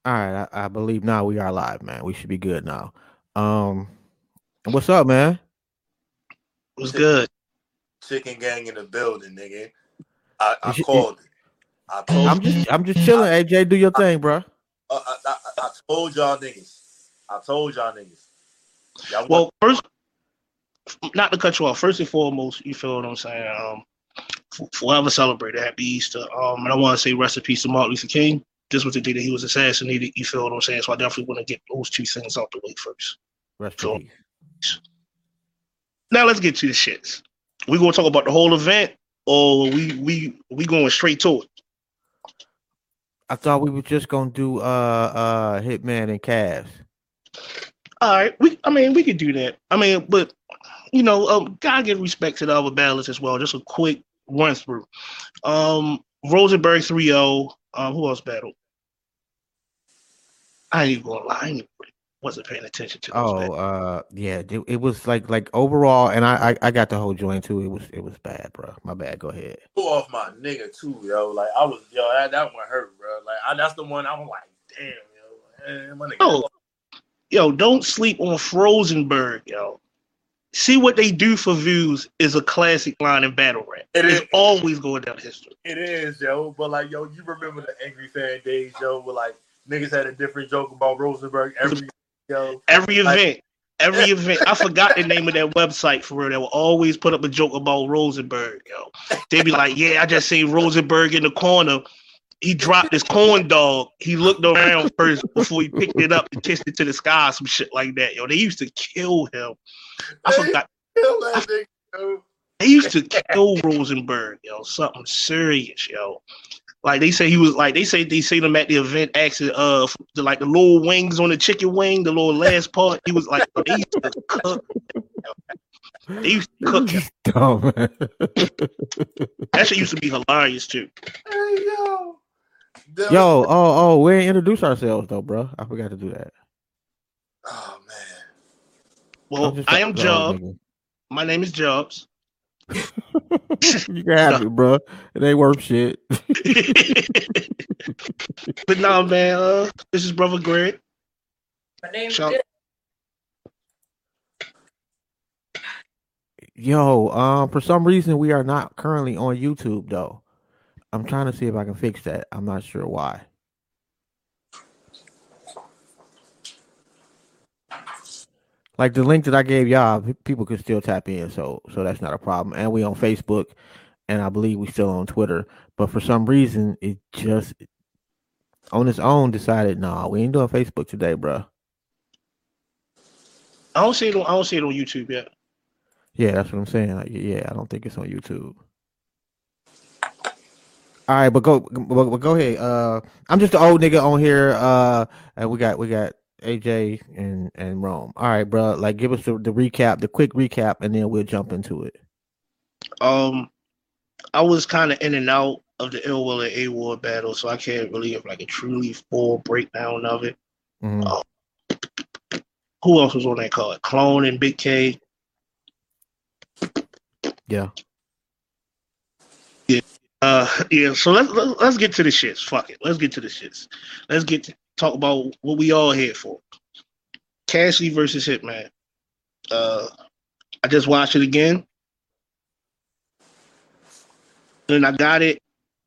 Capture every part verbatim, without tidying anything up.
All right, I, I believe now we are live, man. We should be good now. Um, and what's up, man? It was Chick- good. Chicken gang in the building, nigga. I, I Is it- called it. I told I'm just, I'm just chilling. I, A J, do your I, thing, bro. I, I, I, I told y'all niggas. I told y'all niggas. Y'all want Well, first, not to cut you off. First and foremost, you feel what I'm saying? Um, f- forever celebrate Happy Easter. Um, and I want to say rest in peace to Martin Luther King. This was the day that he was assassinated. You feel what I'm saying? So I definitely want to get those two things out the way first. Rest in So peace. now let's get to the shits. We gonna talk about the whole event, or we we we going straight to it? I thought we were just gonna do uh uh Hitman and Cavs. All right, we. I mean, we could do that. I mean, but you know, um, gotta give respect to the other battlers as well. Just a quick run through. Um, Rosenberg three oh. Um, who else battled? I ain't even gonna lie, I ain't, wasn't paying attention to those. Oh, uh, yeah, it, it was like like overall, and I, I I got the whole joint too. It was it was bad, bro. My bad. Go ahead. pull off my nigga too, yo. Like I was, yo, that, that one hurt, bro. Like I, that's the one I was like, damn, yo, man, my nigga. Oh, yo, don't sleep on Frozenberg, yo. See what they do for views is a classic line in battle rap. It It's is. always going down history. It is, yo. But like, yo, you remember the angry fan days, yo, where like niggas had a different joke about Rosenberg every, yo. Every Like- event, every event. I forgot the name of that website for real. They will always put up a joke about Rosenberg, yo. They be like, yeah, I just seen Rosenberg in the corner. He dropped his corn dog. He looked around first before he picked it up and kissed it to the sky, some shit like that. Yo, they used to kill him. I forgot. Kill that nigga, yo. They used to kill Rosenberg, yo. Something serious, yo. Like they say he was like they say they seen him at the event asking uh for the, like the little wings on the chicken wing, the little last part. He was like they used to cook. They used to cook him. Dumb, man. That shit used to be hilarious too. Hey, yo. That Yo, was- oh, oh, we didn't introduce ourselves though, bro. I forgot to do that. oh man. Well, I'm just I am a- Job. oh, My name is Jobs. nigga. You can have it, bro. It ain't worth shit. But nah, man, uh, this is brother Greg. My name's Shout- Dick. Yo, um, for some reason we are not currently on YouTube though. I'm trying to see if I can fix that. I'm not sure why. Like the link that I gave y'all, p- people could still tap in, so so that's not a problem. And we on Facebook, and I believe we still on Twitter. But for some reason, it just on its own decided, no, nah, we ain't doing Facebook today, bro. I don't see it on I don't see it on YouTube yet. Yeah, that's what I'm saying. Like, yeah, I don't think it's on YouTube. All right, but go, but, but go ahead. Uh, I'm just the old nigga on here. Uh, and we got we got A J and and Rome. All right, bro. Like, give us the, the recap, the quick recap, and then we'll jump into it. Um, I was kind of in and out of the Ill Will and A Ward battle, so I can't really have like a truly full breakdown of it. Mhm. Oh. Who else was on that card? Clone and Big K. Yeah. Uh, yeah. So let's let's let's get to the shits. Fuck it. Let's get to the shits. Let's get to talk about what we all here for. Cassidy versus Hitman. Uh, I just watched it again, and I got it.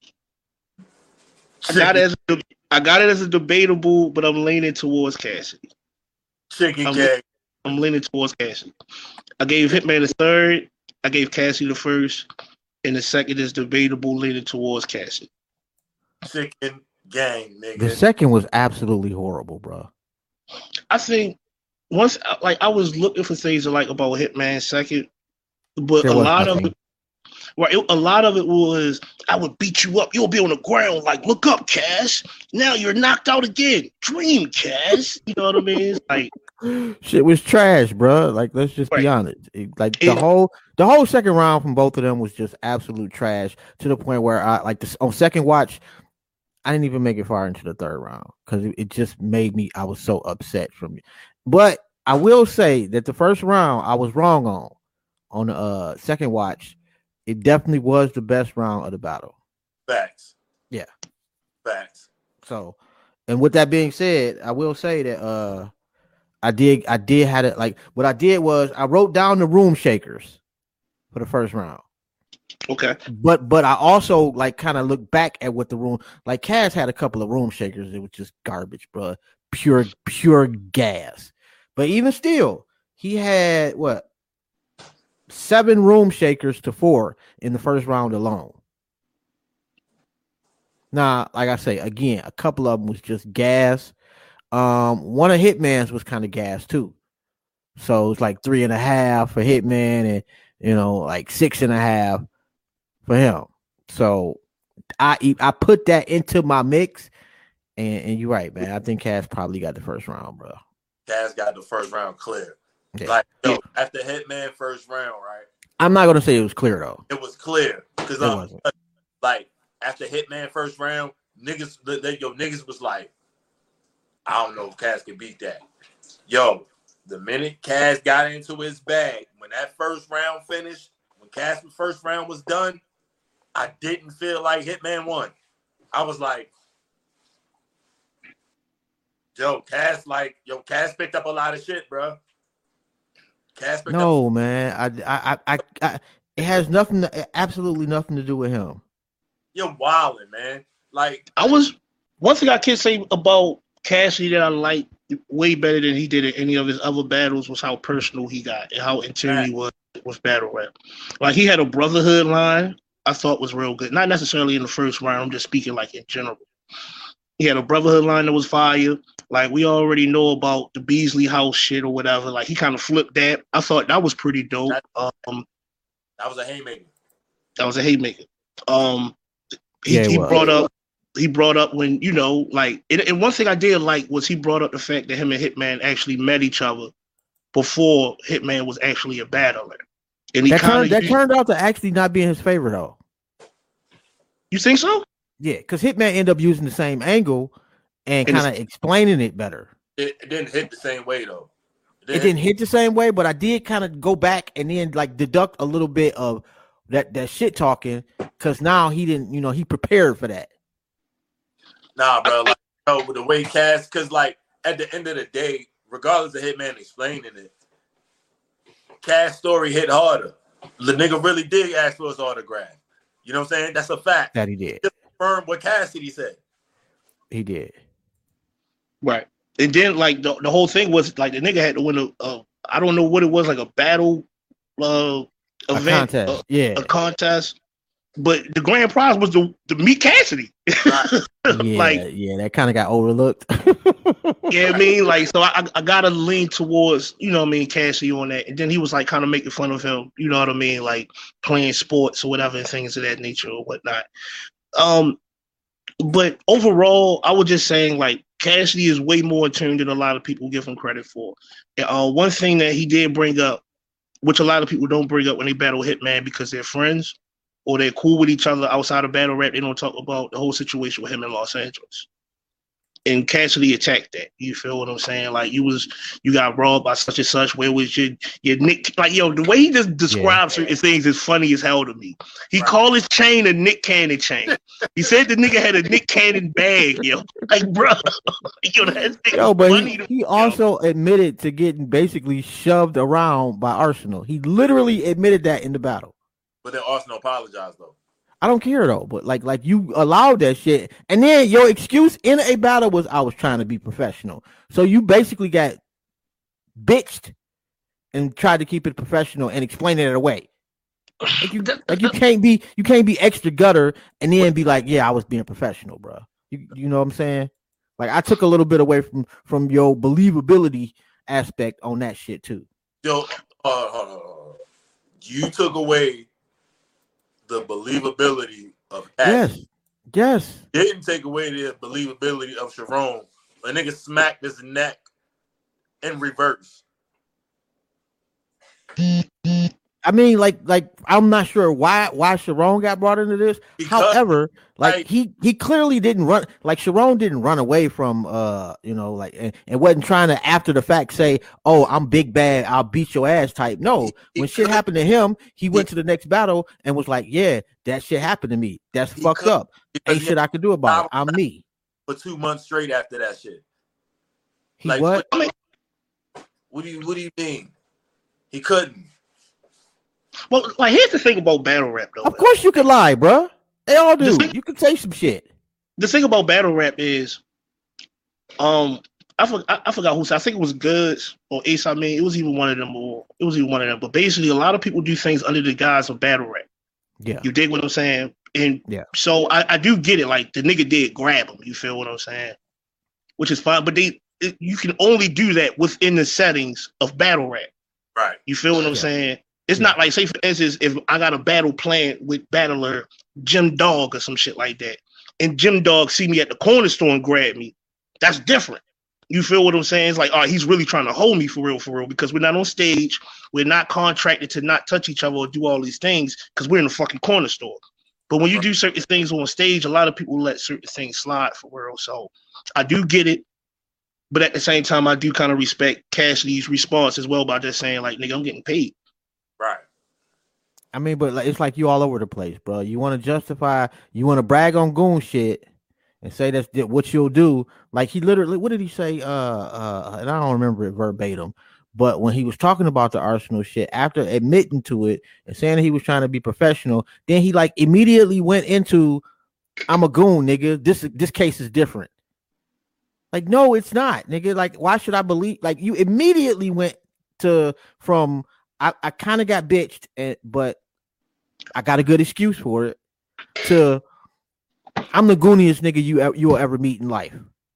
I got it as a, I got it as a debatable, but I'm leaning towards Cassidy. Chicken I'm- gang. I'm leaning towards Cassidy. I gave Hitman the third. I gave Cassidy the first, and the second is debatable, leaning towards Cassidy. Chicken gang, nigga. The second was absolutely horrible, bro. I think once, like, I was looking for things to like about Hitman second, but There a was lot of nothing. it, right? It, a lot of it was, I would beat you up. You'll be on the ground, like, look up, Cass. Now you're knocked out again. Dream, Cass. You know what I mean? It's like, Shit was trash, bro. Like, let's just be Right. honest. It- like the Yeah. whole the whole second round from both of them was just absolute trash to the point where I like this on second watch. I didn't even make it far into the third round because it, it just made me. I was so upset from it. But I will say that the first round I was wrong on. On the uh, second watch, it definitely was the best round of the battle. Facts. Yeah. Facts. So And with that being said, I will say that uh, I did I did had it like what I did was I wrote down the room shakers for the first round. Okay. But but I also like kind of look back at what the room like Cass had a couple of room shakers. It was just garbage, bro. Pure pure gas. But even still, he had what seven room shakers to four in the first round alone. Now, like I say, again, a couple of them was just gas. Um, one of Hitman's was kind of gas too. So it's like three and a half for Hitman and, you know, like six and a half for him. So I I put that into my mix. And, and you're right, man. I think Cass probably got the first round, bro. Cass got the first round clear. Yeah. Like, yo, Yeah. after Hitman first round, right? I'm not going to say it was clear, though. It was clear. Because, It um, wasn't. like, after Hitman first round, niggas, they, they, yo, niggas was like, I don't know if Cass can beat that. Yo, the minute Cass got into his bag, when that first round finished, when Cass' first round was done, I didn't feel like Hitman won. I was like, yo, Cass, like, yo, Cass picked up a lot of shit, bro. Cass picked No, up. man. I, I, I, I, it has nothing, to, absolutely nothing to do with him. You're wilding, man. Like, I was one thing I can say about Cassidy that I like way better than he did in any of his other battles was how personal he got and how intense he was with battle rap. Like he had a brotherhood line I thought was real good. Not necessarily in the first round. I'm just speaking like in general. He had a brotherhood line that was fire. Like we already know about the Beasley House shit or whatever. Like he kind of flipped that. I thought that was pretty dope. Um, that was a haymaker. That was a haymaker. Um, he, Yeah, it he was. brought up. He brought up when, you know, like, and, and one thing I did like was he brought up the fact that him and Hitman actually met each other before Hitman was actually a battler. And he That, kind turned, of that turned out to actually not be in his favor, though. You think so? Yeah, because Hitman ended up using the same angle and And kind of explaining it better. It, it didn't hit the same way, though. It didn't hit the same way, but I did kind of go back and then like deduct a little bit of that, that shit talking because now he didn't, you know, he prepared for that. Nah, bro. Like, yo, with the way Cass, because like at the end of the day, regardless of Hitman explaining it, Cass' story hit harder. The nigga really did ask for his autograph. You know what I'm saying? That's a fact. That he did. Just confirm what Cassidy said. He did. Right. And then like the, the whole thing was like the nigga had to win a, a I don't know what it was, like a battle uh A event, contest. uh, yeah. a contest. But the grand prize was the to meet Cassidy. Right. Yeah, like yeah, that kind of got overlooked. yeah, I mean, like, so I, I gotta lean towards, you know what I mean, Cassidy on that. And then he was like kind of making fun of him, you know what I mean, like playing sports or whatever and things of that nature or whatnot. Um, but overall, I was just saying like Cassidy is way more attuned than a lot of people give him credit for. Uh, one thing that he did bring up, which a lot of people don't bring up when they battle Hitman because they're friends or they're cool with each other outside of battle rap, they don't talk about the whole situation with him in Los Angeles. And Cassidy attacked that. You feel what I'm saying? Like you was, you got robbed by such and such. Where was your your Nick? Like yo, the way he just describes certain things is funny as hell to me. He right. called his chain a Nick Cannon chain. He said the nigga had a Nick Cannon bag. Yo, like bro, yo, that's yo, but funny he, to, he yo. also admitted to getting basically shoved around by Arsenal. He literally admitted that in the battle. But then Arsenal apologized though. I don't care though, but like, like you allowed that shit, and then your excuse in a battle was I was trying to be professional. So you basically got bitched and tried to keep it professional and explain it away. Like you, like you can't be, you can't be extra gutter and then be like, yeah, I was being professional, bro. You, you know what I'm saying? Like I took a little bit away from from your believability aspect on that shit too. Yo, uh, uh, you took away the believability of Cassidy. Yes, yes. Didn't take away the believability of Sharon. A nigga smacked his neck in reverse. I mean, like, like I'm not sure why why Sharon got brought into this. Because, However, like, like he he clearly didn't run. Like Sharon didn't run away from, uh, you know, like, and, and wasn't trying to after the fact say, "Oh, I'm big bad, I'll beat your ass." Type. No, when shit happened to him, he went to the next battle and was like, "Yeah, that shit happened to me. That's fucked up. Ain't shit I can do about it. I'm me." for two months straight after that shit. He like what? What, what do you What do you mean? He couldn't. Well, like here's the thing about battle rap, though. Of course you can lie, bro. They all do. Thing, you can say some shit. The thing about battle rap is, um, I forgot. I, I forgot who said. I think it was Goods or Ace. I mean, it was even one of them, or it was even one of them. But basically, a lot of people do things under the guise of battle rap. Yeah, you dig what I'm saying? And yeah, so I, I do get it. Like the nigga did grab him. You feel what I'm saying? Which is fine. But they, it, you can only do that within the settings of battle rap. Right. You feel what I'm yeah. saying? It's yeah. not like, say for instance, if I got a battle planned with battler Jim Dog or some shit like that, and Jim Dog see me at the corner store and grab me, that's different. You feel what I'm saying? It's like, oh, he's really trying to hold me for real, for real, because we're not on stage. We're not contracted to not touch each other or do all these things because we're in the fucking corner store. But when you do certain things on stage, a lot of people let certain things slide for real. So I do get it. But at the same time, I do kind of respect Cassidy's response as well by just saying, like, nigga, I'm getting paid. Right. I mean, but like, it's like you all over the place, bro. You want to justify, you want to brag on goon shit and say that's what you'll do. Like he literally, what did he say? Uh, uh, and I don't remember it verbatim, but when he was talking about the Arsenal shit, after admitting to it and saying that he was trying to be professional, then he like immediately went into, I'm a goon, nigga. This this case is different. Like, no, it's not, nigga. Like, why should I believe? Like, you immediately went to from I, I kind of got bitched, and, but I got a good excuse for it. To I'm the gooniest nigga you you will ever meet in life.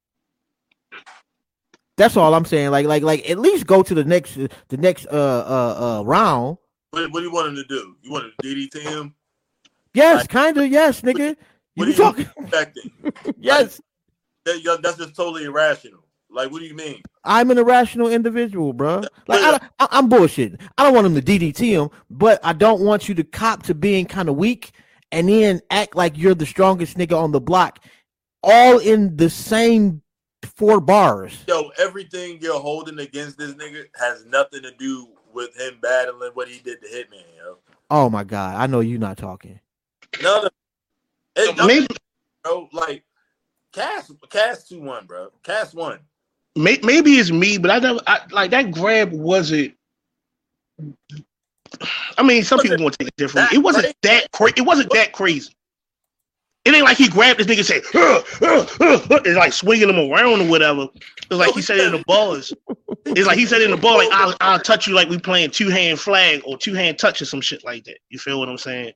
That's all I'm saying. Like, like, like, at least go to the next the next uh uh uh round. What, what do you want him to do? You want to D D T him? Yes, like, kind of. Yes, nigga. What You are you talking? expecting? Yes. Like, that, that's just totally irrational. Like, what do you mean? I'm an irrational individual, bro. Like, I, I, I'm bullshitting. I don't want him to D D T him, but I don't want you to cop to being kind of weak and then act like you're the strongest nigga on the block, all in the same four bars. Yo, everything you're holding against this nigga has nothing to do with him battling what he did to Hitman, yo. Oh my God, I know you're not talking. None of it. Maybe, bro, like Cass, Cass two one, bro. Cass one. may, maybe it's me, but I never I, like that grab wasn't. I mean, some people want to take it differently. It wasn't that crazy. It wasn't that crazy. It ain't like he grabbed this nigga and said, uh, uh, uh, it's like swinging him around or whatever. It's like he said it in the bars. It's like he said it in the ball, like, I'll, I'll touch you like we playing two-hand flag or two-hand touch or some shit like that. You feel what I'm saying?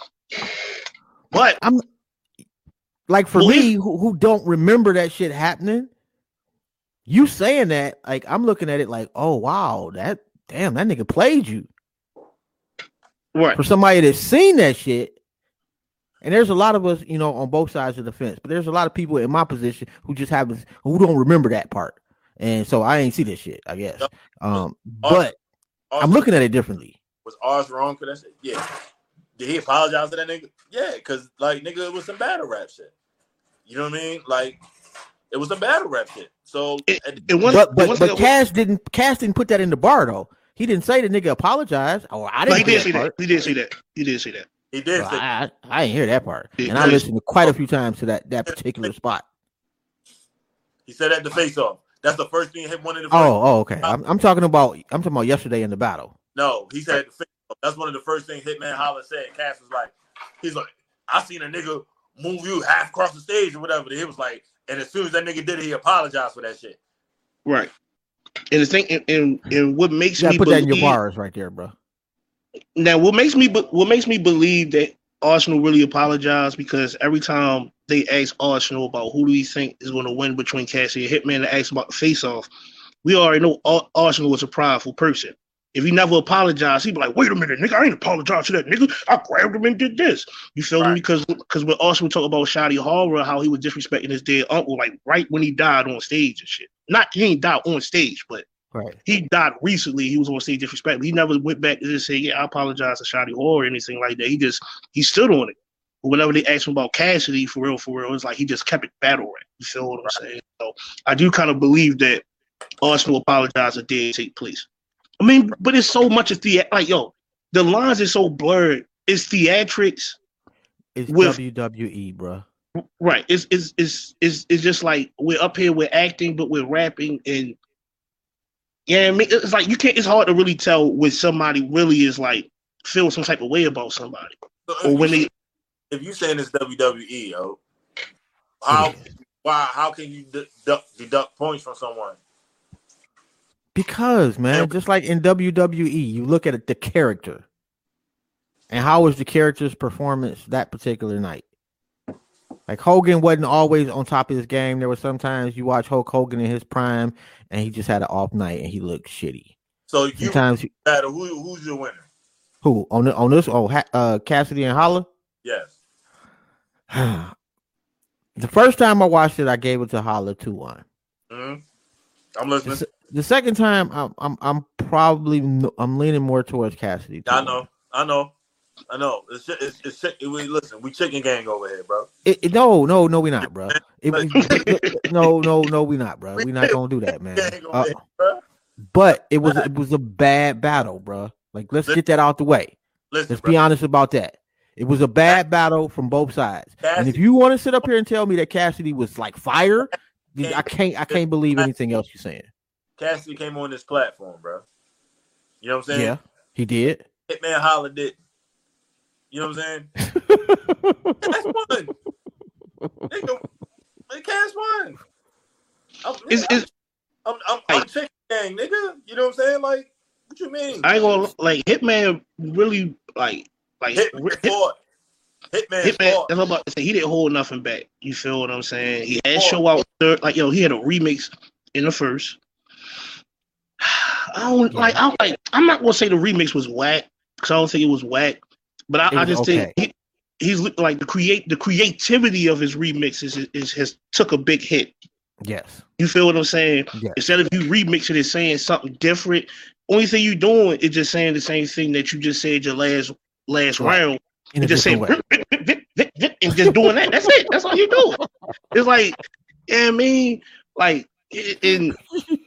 But I'm like, for well, me, who, who don't remember that shit happening, you saying that, like, I'm looking at it like, oh, wow, that, damn, that nigga played you. Right. For somebody that's seen that shit, and there's a lot of us, you know, on both sides of the fence, but there's a lot of people in my position who just haven't, who don't remember that part. And so I ain't see this shit, I guess. Um, but Ours, I'm looking at it differently. Was ours wrong for that shit? Yeah. Did he apologize to that nigga? Yeah, because, like, nigga, it was some battle rap shit. You know what I mean? Like, it was some battle rap shit. So, it, it, it was, but but, it but Cass didn't Cass didn't put that in the bar though. He didn't say the nigga apologized. Or I didn't. No, he did say that. that. He did say that. He did say that. He did. Well, say I, I I didn't hear that part, Yeah, and I listened quite a few times to that that particular spot. He said at the face off. That's the first thing he one of the. Oh, oh, okay. I'm, I'm talking about. I'm talking about yesterday in the battle. No, he said at the face off. That's one of the first things Hitman Holler said. Cass was like, he's like, I seen a nigga move you half across the stage or whatever. He was like, and as soon as that nigga did it, he apologized for that shit. Right. And the thing, and, and, and what makes You me put believe, that in your bars right there, bro. Now, what makes me what makes me believe that Arsenal really apologized, because every time they ask Arsenal about who do we think is going to win between Cassidy and Hitman, they ask about the face-off, we already know Arsenal was a prideful person. If he never apologized, he'd be like, wait a minute, nigga, I ain't apologized to that nigga. I grabbed him and did this. You feel right. me? Because because when Arsenal talk about Shotty Horror, how he was disrespecting his dead uncle, like right when he died on stage and shit. Not he ain't died on stage, but right. he died recently. He was on stage disrespectful. He never went back to just say, yeah, I apologize to Shotty Horror or anything like that. He just he stood on it. But whenever they asked him about Cassidy, for real, for real, it's like he just kept it battle rap. You feel what I'm right. saying? So I do kind of believe that Arsenal apologized and did take place. I mean, but it's so much of the like, yo, the lines are so blurred. It's theatrics. It's with, W W E, bro. Right. It's it's it's it's it's just like we're up here, we're acting, but we're rapping, and yeah, I mean, it's like you can't. It's hard to really tell when somebody really is like feel some type of way about somebody, so or when they. If you saying it's W W E, yo, how why how can you deduct, deduct points from someone? Because man, just like in W W E, you look at the character, and how was the character's performance that particular night? Like Hogan wasn't always on top of his game. There were sometimes you watch Hulk Hogan in his prime, and he just had an off night and he looked shitty. So you sometimes you, who who's your winner? Who on the, on this? Oh, uh, Cassidy and Holla. Yes. The first time I watched it, I gave it to Holla two one. Mm-hmm. I'm listening. The, the second time, I'm I'm I'm probably I'm leaning more towards Cassidy. I know, I know. I know. It's it's, it's, it's it, we, listen, we chicken gang over here, bro. It, it, no, no, no, we not, bro. It, it, no, no, no, we not, bro. We not gonna do that, man. Uh, here, but it was it was a bad battle, bro. Like, let's listen, get that out the way. Listen, let's bro. be honest about that. It was a bad battle from both sides. Cassidy. And if you want to sit up here and tell me that Cassidy was like fire, I can't I can't believe anything else you're saying. Cassidy came on this platform, bro. You know what I'm saying? Yeah, he did. Hitman Holla didn't. You know what I'm saying? Cass won. Nigga, Cass won. I'm, it's, I'm, it's, I'm, I'm, I'm like, chicken gang, nigga. You know what I'm saying? Like, what you mean? I ain't gonna like Hitman really like like Hitman hit, fought. Hitman, Hitman fought. that's what I'm about to say. He didn't hold nothing back. You feel what I'm saying? He had show out third, like yo, he had a remix in the first. I don't yeah. like. I like. I'm not gonna say the remix was whack because I don't think it was whack. But I, I just okay. think he, he's like the create the creativity of his remixes is, is has took a big hit. Yes, you feel what I'm saying? Yes. Instead of you remixing it, saying something different, only thing you doing is just saying the same thing that you just said your last last right. round, In and just saying and just doing that. That's it. That's all you do. It's like, yeah, you know I mean, like, and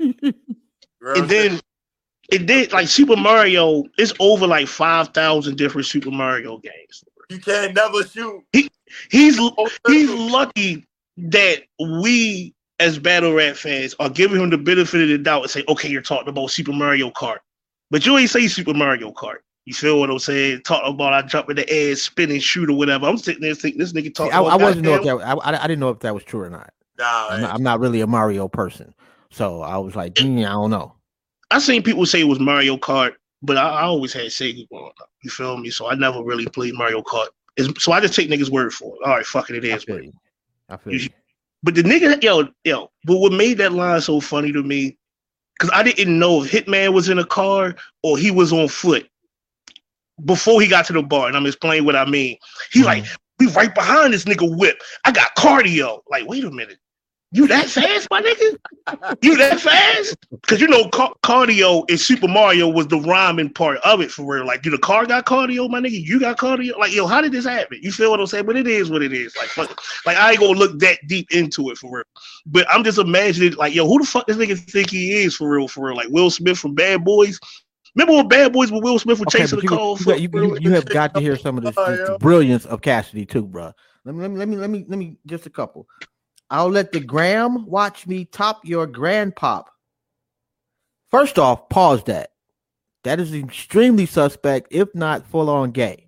and then. It did like Super Mario. It's over like five thousand different Super Mario games. You can't never shoot. He he's he's lucky that we as battle rap fans are giving him the benefit of the doubt and say, okay, you're talking about Super Mario Kart, but you ain't say Super Mario Kart. You feel what I'm saying? Talking about I jump in the air, spin and shoot or whatever. I'm sitting there thinking this nigga talking. I, about I wasn't know if that. I, I didn't know if that was true or not. Nah, I'm not, I'm not really a Mario person, so I was like, mm, I don't know. I seen people say it was Mario Kart, but I, I always had Sega growing up. You feel me? So I never really played Mario Kart. It's, so I just take niggas' word for it. All right, fuck it, it is. I feel you. I feel you. But the nigga, yo, yo, but what made that line so funny to me, because I didn't know if Hitman was in a car or he was on foot before he got to the bar. And I'm explaining what I mean. He mm-hmm. like, we right behind this nigga whip. I got cardio. Like, wait a minute. You that fast, my nigga? You that fast? Because you know, ca- cardio in Super Mario was the rhyming part of it for real. Like, do the car got cardio, my nigga? You got cardio? Like, yo, how did this happen? You feel what I'm saying? But it is what it is. Like, fuck, like I ain't gonna look that deep into it for real. But I'm just imagining, like, yo, who the fuck this nigga think he is for real? For real, like Will Smith from Bad Boys. Remember when Bad Boys with Will Smith were okay, chasing the you, car? You, you, you, you have got to hear some of this, this the brilliance of Cassidy too, bro. Let me, let me, let me, let me, let me, just a couple. I'll let the gram watch me top your grand pop. First off, pause that. That is extremely suspect, if not full on gay.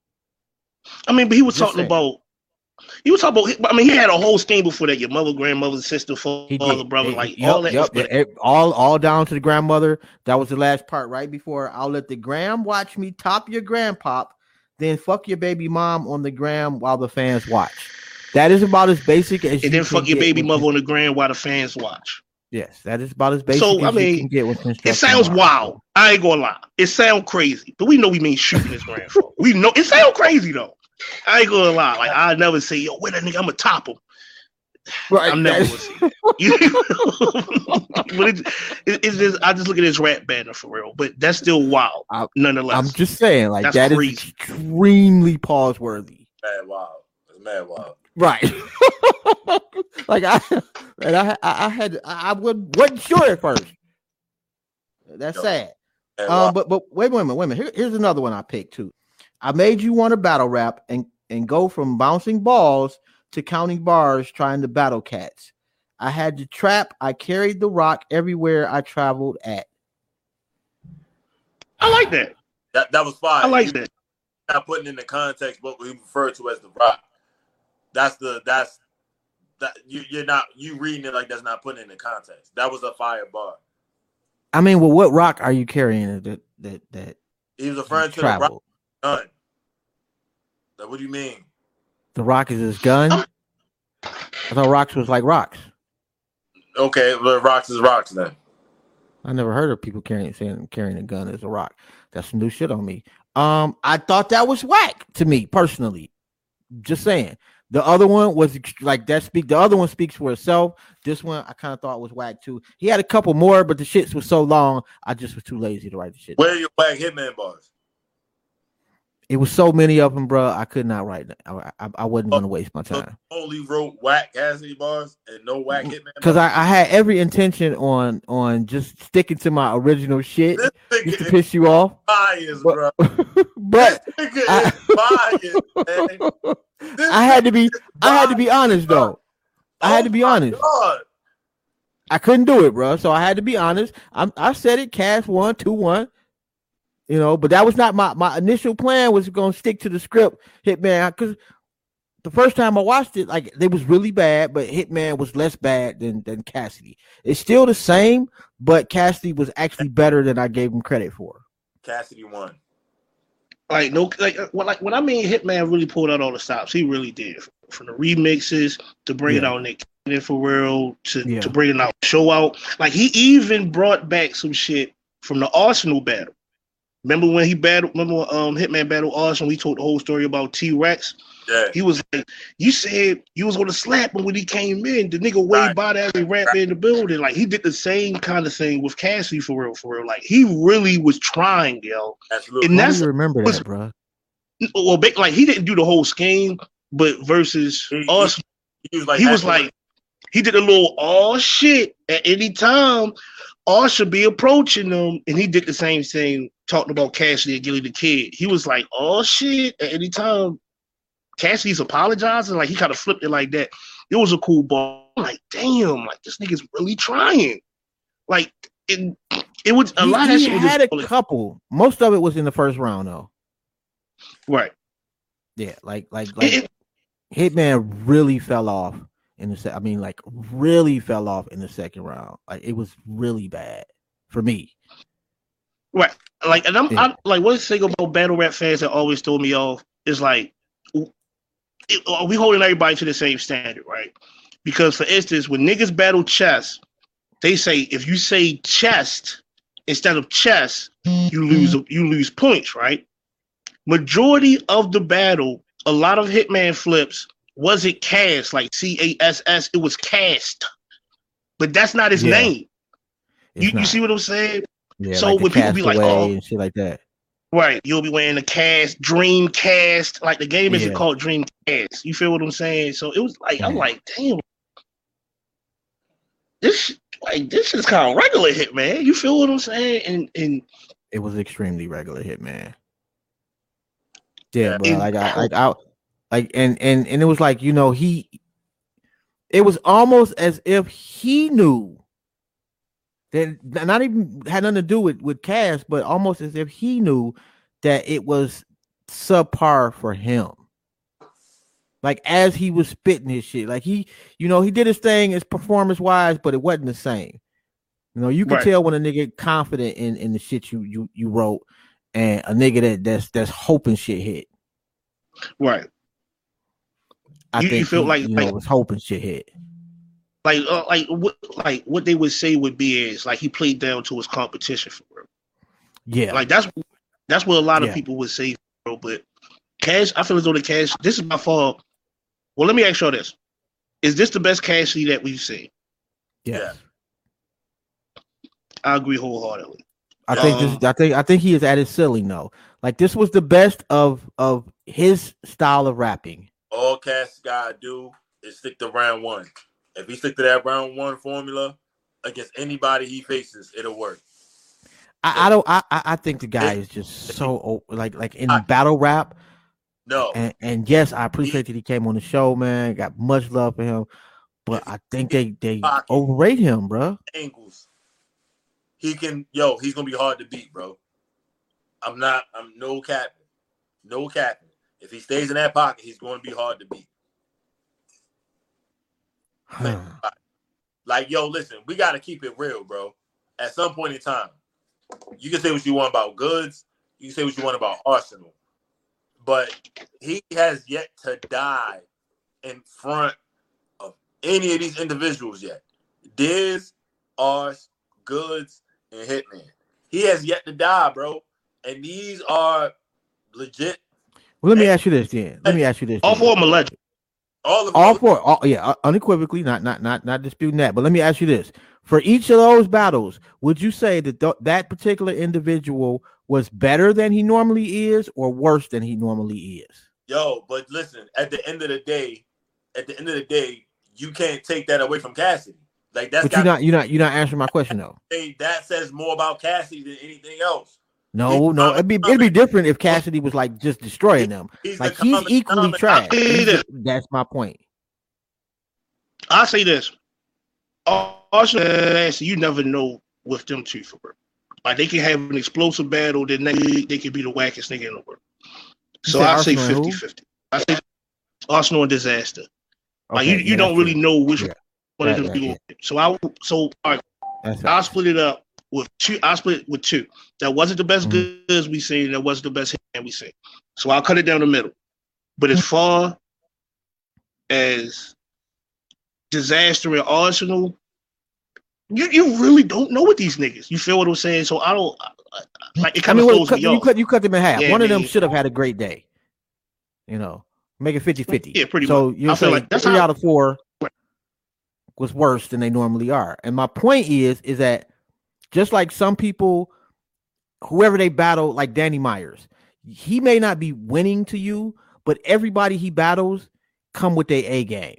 I mean, but he was Just talking saying. about. He was talking about. I mean, he had a whole thing before that. Your mother, grandmother, sister, father, brother, he, like yep, all that. Yep, it, all, all down to the grandmother. That was the last part, right before. I'll let the gram watch me top your grandpop, then fuck your baby mom on the gram while the fans watch. That is about as basic as and you then fuck your baby mother you, on the ground while the fans watch. Yes, that is about as basic so, as I mean, you can get with it sounds wild. I ain't gonna lie. It sounds crazy, but we know we mean shooting his grandfather. We know it sounds crazy though. I ain't gonna lie. Like I never say, yo, wait a nigga, I'm gonna top him. Right, I'm never gonna say that. But it, it, it's just I just look at his rap banner for real. But that's still wild, I, nonetheless. I'm just saying, like that's that crazy. Is extremely pause worthy. Mad wild. It's mad wild. Right. Like I and I I had I would wasn't sure at first. That's Yo, sad. Um wow. but but wait wait a minute, wait a minute. Here, here's another one I picked too. I made you want to battle rap and, and go from bouncing balls to counting bars trying to battle cats. I had the trap. I carried the rock everywhere I traveled at. I like that. That that was fine. I like you, that. Not putting in the context what we refer to as the rock. That's the that's that you you're not you reading it like that's not putting it in the context. That was a fire bar. I mean, well, what rock are you carrying that that that he was referring to traveled? the rock gun. Like, what do you mean? The rock is his gun? I thought rocks was like rocks. Okay, well, rocks is rocks then. I never heard of people carrying saying carrying a gun as a rock. That's some new shit on me. Um, I thought that was whack to me personally. Just saying. The other one was like that. Speak. The other one speaks for itself. This one I kind of thought was whack too. He had a couple more, but the shits was so long, I just was too lazy to write the shit. Where are your whack Hitman bars? It was so many of them, bro. I could not write. I, I, I wasn't going to waste my time. Only wrote whack Cassidy bars and no whack Hitman. Because I, I had every intention on on just sticking to my original shit just to piss you off. Bias, but, bro. But this nigga I, is biased, man. This I had to be. I had to be honest though. I had to be oh honest. God. I couldn't do it, bro. So I had to be honest. I I said it. Cash one, two, one. You know, but that was not my my initial plan. Was going to stick to the script, Hitman. Because the first time I watched it, like it was really bad, but Hitman was less bad than than Cassidy. It's still the same, but Cassidy was actually better than I gave him credit for. Cassidy won. Like no, like when like when I mean Hitman really pulled out all the stops, he really did. From the remixes to bringing Yeah. out Nick Cannon for real to Yeah. to bringing out show out. Like he even brought back some shit from the Arsenal battle. Remember when he battled? Remember when, um Hitman battled Arsenal? We told the whole story about T-Rex. Yeah. He was like, "You said you was gonna slap him when he came in." The nigga way Right. by that and rap in the building. Like he did the same kind of thing with Cassidy for real, for real. Like he really was trying, yo. Absolutely. And How that's do you remember was- that, bro? Well, ba- like he didn't do the whole scheme, but versus He- he- us, He was like, he was actually- like, he did a little all shit at any time. All should be approaching them, and he did the same thing, talking about Cassidy and Gilly the Kid. He was like, all shit at any time. Cassidy's apologizing, like he kind of flipped it like that. It was a cool ball. I'm like, damn, like this nigga's really trying. Like it, it was a He, lot of that he shit was had just a couple. Most of it was in the first round, though. right. Yeah, like like like It- Hitman really fell off in the. Se- I mean, like really fell off in the second round. Like it was really bad for me. Right. Like, and I'm, Yeah. I'm like, one thing about battle rap fans that always throw me off is like, it, are we holding everybody to the same standard, right? Because, for instance, when niggas battle chess, they say if you say chest instead of chess, you lose you lose points, right? Majority of the battle, a lot of Hitman flips wasn't cast, like C A S S, it was cast. But that's not his Yeah. name. It's You, you not. see what I'm saying? Yeah, so like the when people be like, Castaway oh, and shit like that. right, you'll be wearing the cast, Dreamcast. Like the game isn't Yeah. called Dreamcast. You feel what I'm saying? So it was like, I'm Yeah. like, damn. This like this is kind of regular hit, man. You feel what I'm saying? And and It was extremely regular Hitman. Yeah, Yeah. bro. And- Like I, like I, like and and and it was like, you know, he. It was almost as if he knew that not even had nothing to do with with Cass, but almost as if he knew that it was subpar for him. Like as he was spitting his shit, like he, you know, he did his thing as performance wise, but it wasn't the same. You know, you can Right. tell when a nigga confident in in the shit you you you wrote, and a nigga that that's that's hoping shit hit. right, I You- you think feel he, like- you know like- was hoping shit hit. like uh, like what like what they would say would be is like he played down to his competition for real. Yeah, Like that's that's what a lot of Yeah. people would say, bro. But Cash, I feel as though the Cash. This is by far. Well, let me ask you this: is this the best Cassidy that we've seen? yeah. I agree wholeheartedly. I think Um, this. I think I think he is at his ceiling though. Like this was the best of of his style of rapping. all Cass gotta do is stick to round one. If he stick to that round one formula against anybody he faces, it'll work. I, I don't. I I I think the guy is just so o- like like in battle rap. No. And, and yes, I appreciate that he came on the show, man. Got much love for him. But I think they, they overrate him, bro. Angles. He can, yo, he's going to be hard to beat, bro. I'm not, I'm no capping. No capping. If he stays in that pocket, he's going to be hard to beat. Huh. Like, yo, listen, we got to keep it real, bro. At some point in time, you can say what you want about Goods. You can say what you want about Arsenal. But he has yet to die in front of any of these individuals yet. Diz, Ars, Goods, and Hitman. He has yet to die, bro. And these are legit. Well, let me ask you this, then. Let me ask you this. All then. four of them are legend. All of All them. four, all, yeah, unequivocally, not not not not disputing that. But let me ask you this: for each of those battles, would you say that th- that particular individual was better than he normally is, or worse than he normally is? Yo, but listen, at the end of the day, at the end of the day, you can't take that away from Cassidy. Like that's But you're not you're not you're not answering my question though. That says more about Cassidy than anything else. No, He's no, it'd be it'd be different if Cassidy was like just destroying them. He's Like the he's common- equally common- trash. I say this. That's my point. I say this. Arsenal, you never know with them two for real. Like they can have an explosive battle, then they, they could be the wackest nigga in the world. So say I say Arsenal and who? fifty-fifty. I say Arsenal and Disaster. Like you, Okay, you yeah, don't that's really true. know which Yeah. one of That- them that- you yeah. want. So I so all right, That's I'll right. split it up with two. I split it with two. That wasn't the best Mhm. goods we seen. That wasn't the best hit we seen. So I'll cut it down the middle. But as far as Disaster and Arsenal, you, you really don't know what these niggas. You feel what I'm saying? So I don't like it. I Kind mean, of wait, throws cut, me you off. cut you cut them in half. Yeah, One of them man. should have had a great day. You know, make it fifty-fifty. Yeah, pretty so much. you I feel say like that's three how- out of four was worse than they normally are. And my point is, is that just like some people, whoever they battle, like Danny Myers, he may not be winning to you, but everybody he battles come with their A game.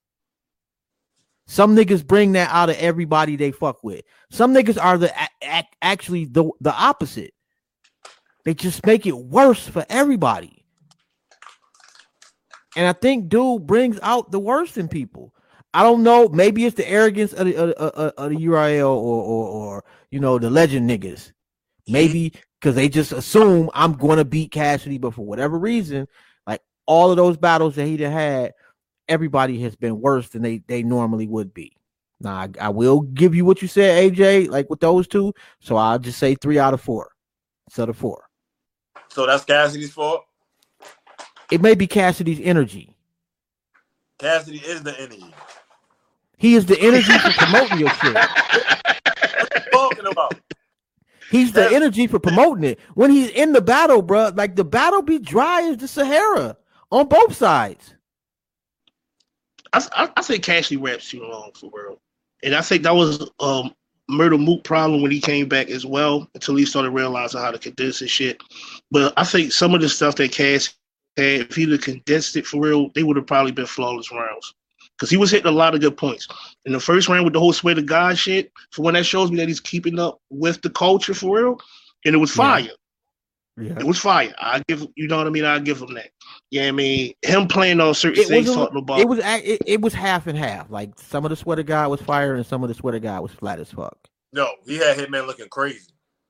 Some niggas bring that out of everybody they fuck with. Some niggas are the a- a- actually the, the opposite. They just make it worse for everybody. And I think dude brings out the worst in people. I don't know. Maybe it's the arrogance of the, of, of, of the U R L or, or, or, you know, the legend niggas. Maybe because they just assume I'm going to beat Cassidy, but for whatever reason, like all of those battles that he done had, everybody has been worse than they, they normally would be. Now, I, I will give you what you said, A J, like with those two. So I'll just say three out of four instead of four. So that's Cassidy's fault. It may be Cassidy's energy. Cassidy is the energy. He is the energy for promoting your shit. What you talking about? He's the That's- energy for promoting it. When he's in the battle, bro, like the battle be dry as the Sahara on both sides. I, I, I say Cassidy raps too long for real, and I think that was um Murder Mook problem when he came back as well until he started realizing how to condense his shit. But I think some of the stuff that Cass had, if he'd have condensed it for real, they would have probably been flawless rounds. Because he was hitting a lot of good points. In the first round with the whole swear to God shit, for when that shows me that he's keeping up with the culture for real, and it was fire. Yeah. It was fire. I give you know what I mean. I give him that. Yeah, I mean him playing on certain It things was, a- talking about. it was a- it, it was half and half. Like some of the sweater guy was fire and some of the sweater guy was flat as fuck. No, he had Hitman looking crazy.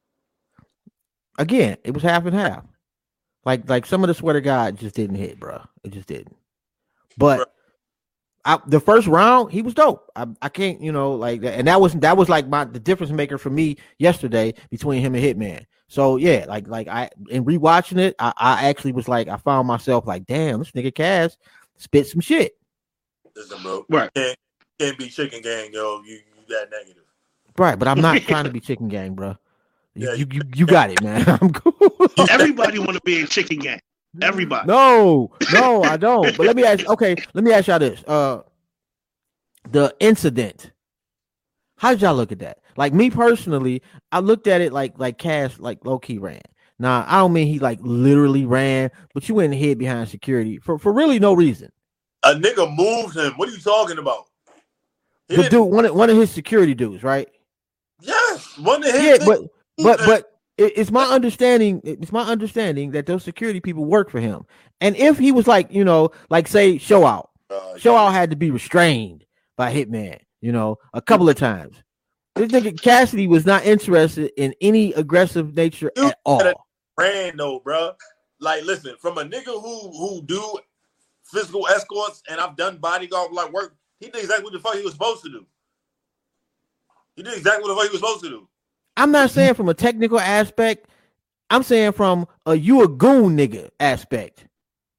Again, it was half and half. Like like some of the sweater guy just didn't hit, bro. It just didn't. But Bruh. I, the first round, he was dope. I, I can't, you know, like, and that was that was like my the difference maker for me yesterday between him and Hitman. So yeah, like like I in rewatching it, I, I actually was like, I found myself like, damn, this nigga Cass spit some shit. Listen, bro. Right. Can't, can't be chicken gang, yo. You, you that negative. Right, but I'm not trying to be chicken gang, bro. You Yeah. you, you, you got it, man. I'm cool. Everybody want to be in chicken gang. Everybody. No, no, I don't. But let me ask. Okay, let me ask y'all this. Uh, the incident. How did y'all look at that? Like me personally, I looked at it like like Cass like low key ran. Now I don't mean he like literally ran, but you went and hid behind security for for really no reason. A nigga moved him. What are you talking about? He The didn't- dude, one of one of his security dudes, right? Yes, one of his. Yeah, niggas but but moved him. but it, it's my understanding. It's my understanding that those security people work for him. And if he was like, you know, like say Show Out, uh, Show Out had to be restrained by Hitman, you know, a couple of times. This nigga Cassidy was not interested in any aggressive nature Dude, at all. Brand though, bro. Like, listen, from a nigga who who do physical escorts and I've done bodyguard like work, he did exactly what the fuck he was supposed to do. He did exactly what the fuck he was supposed to do. I'm not saying from a technical aspect. I'm saying from a you a goon nigga aspect.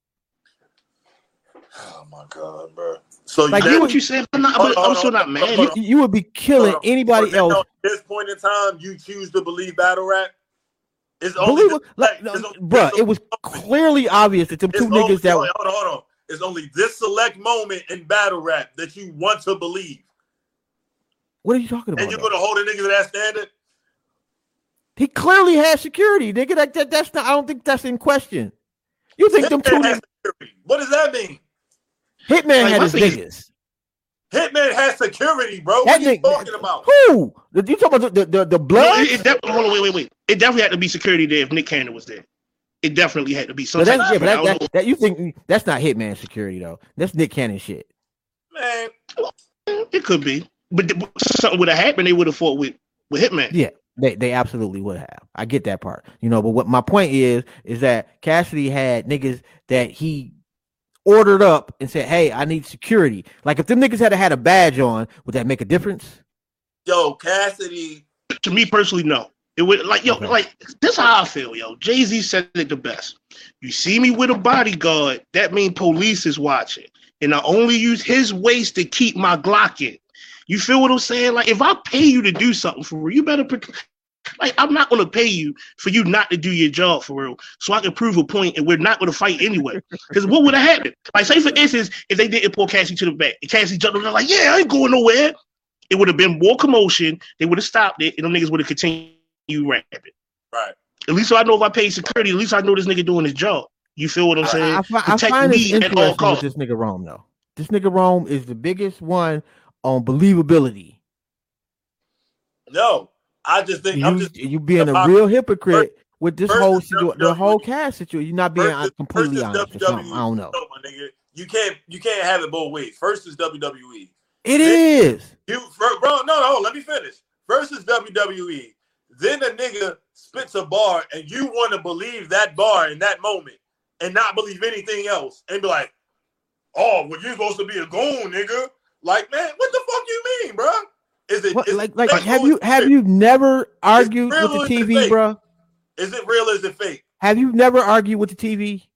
Oh my god, bro. So like you you what you said, I'm, not, I'm, I'm still not mad. You, you would be killing anybody else. else. At this point in time, you choose to believe battle rap. It's only believe, this, like, no, it's only, bro. It was clearly obvious that the two only, niggas that hold on, hold on. It's only this select moment in battle rap that you want to believe. What are you talking about? And you're gonna hold a nigga to that standard? He clearly has security, nigga. That, that that's not. I don't think that's in question. You think Hitman them two niggas? What does that mean? Hitman like, had his niggas. Hitman has security, bro. What are you talking about? Who? You talking about the the, the blood? No, it, it definitely, hold on, wait, wait, wait. It definitely had to be security there if Nick Cannon was there. It definitely had to be. So that's, yeah, but that, that, that, you think that's not Hitman security though? That's Nick Cannon shit. Man, it could be, but something would have happened. They would have fought with with Hitman. Yeah, they they absolutely would have. I get that part, you know. But what my point is is that Cassidy had niggas that he ordered up and said, "Hey, I need security." Like if them niggas had had a badge on, would that make a difference? Yo, Cassidy. To me personally, no. It would like yo, okay. like this is how I feel, yo. Jay-Z said it the best. You see me with a bodyguard, that means police is watching. And I only use his waist to keep my Glock in. You feel what I'm saying? Like if I pay you to do something for real, you better like I'm not gonna pay you for you not to do your job for real. So I can prove a point and we're not gonna fight anyway. Because what would have happened? Like say for instance, if they didn't pull Cassidy to the back and Cassidy jumped up like, yeah, I ain't going nowhere. It would have been more commotion, they would have stopped it, and them niggas would have continued. You rapping. Right. At least so I know if I pay security, at least I know this nigga doing his job. You feel what I'm saying? I, I, I find it interesting with this nigga Rome, though. This nigga Rome is the biggest one on believability. No, I just think you, I'm just you being a real hypocrite first, with this whole situ- the whole cast situation. You're not being versus, completely honest. Or something. I don't know. No, my nigga. You can't you can't have it both ways. First is W W E. It then, is. You bro, no, no, let me finish. First is W W E. Then a nigga spits a bar and you want to believe that bar in that moment and not believe anything else and be like, oh, well, you're supposed to be a goon, nigga. Like, man, what the fuck you mean, bro? Is it what, is like it like have you have fake? you never argued with the T V, bro? Is it real or is it fake? Have you never argued with the T V?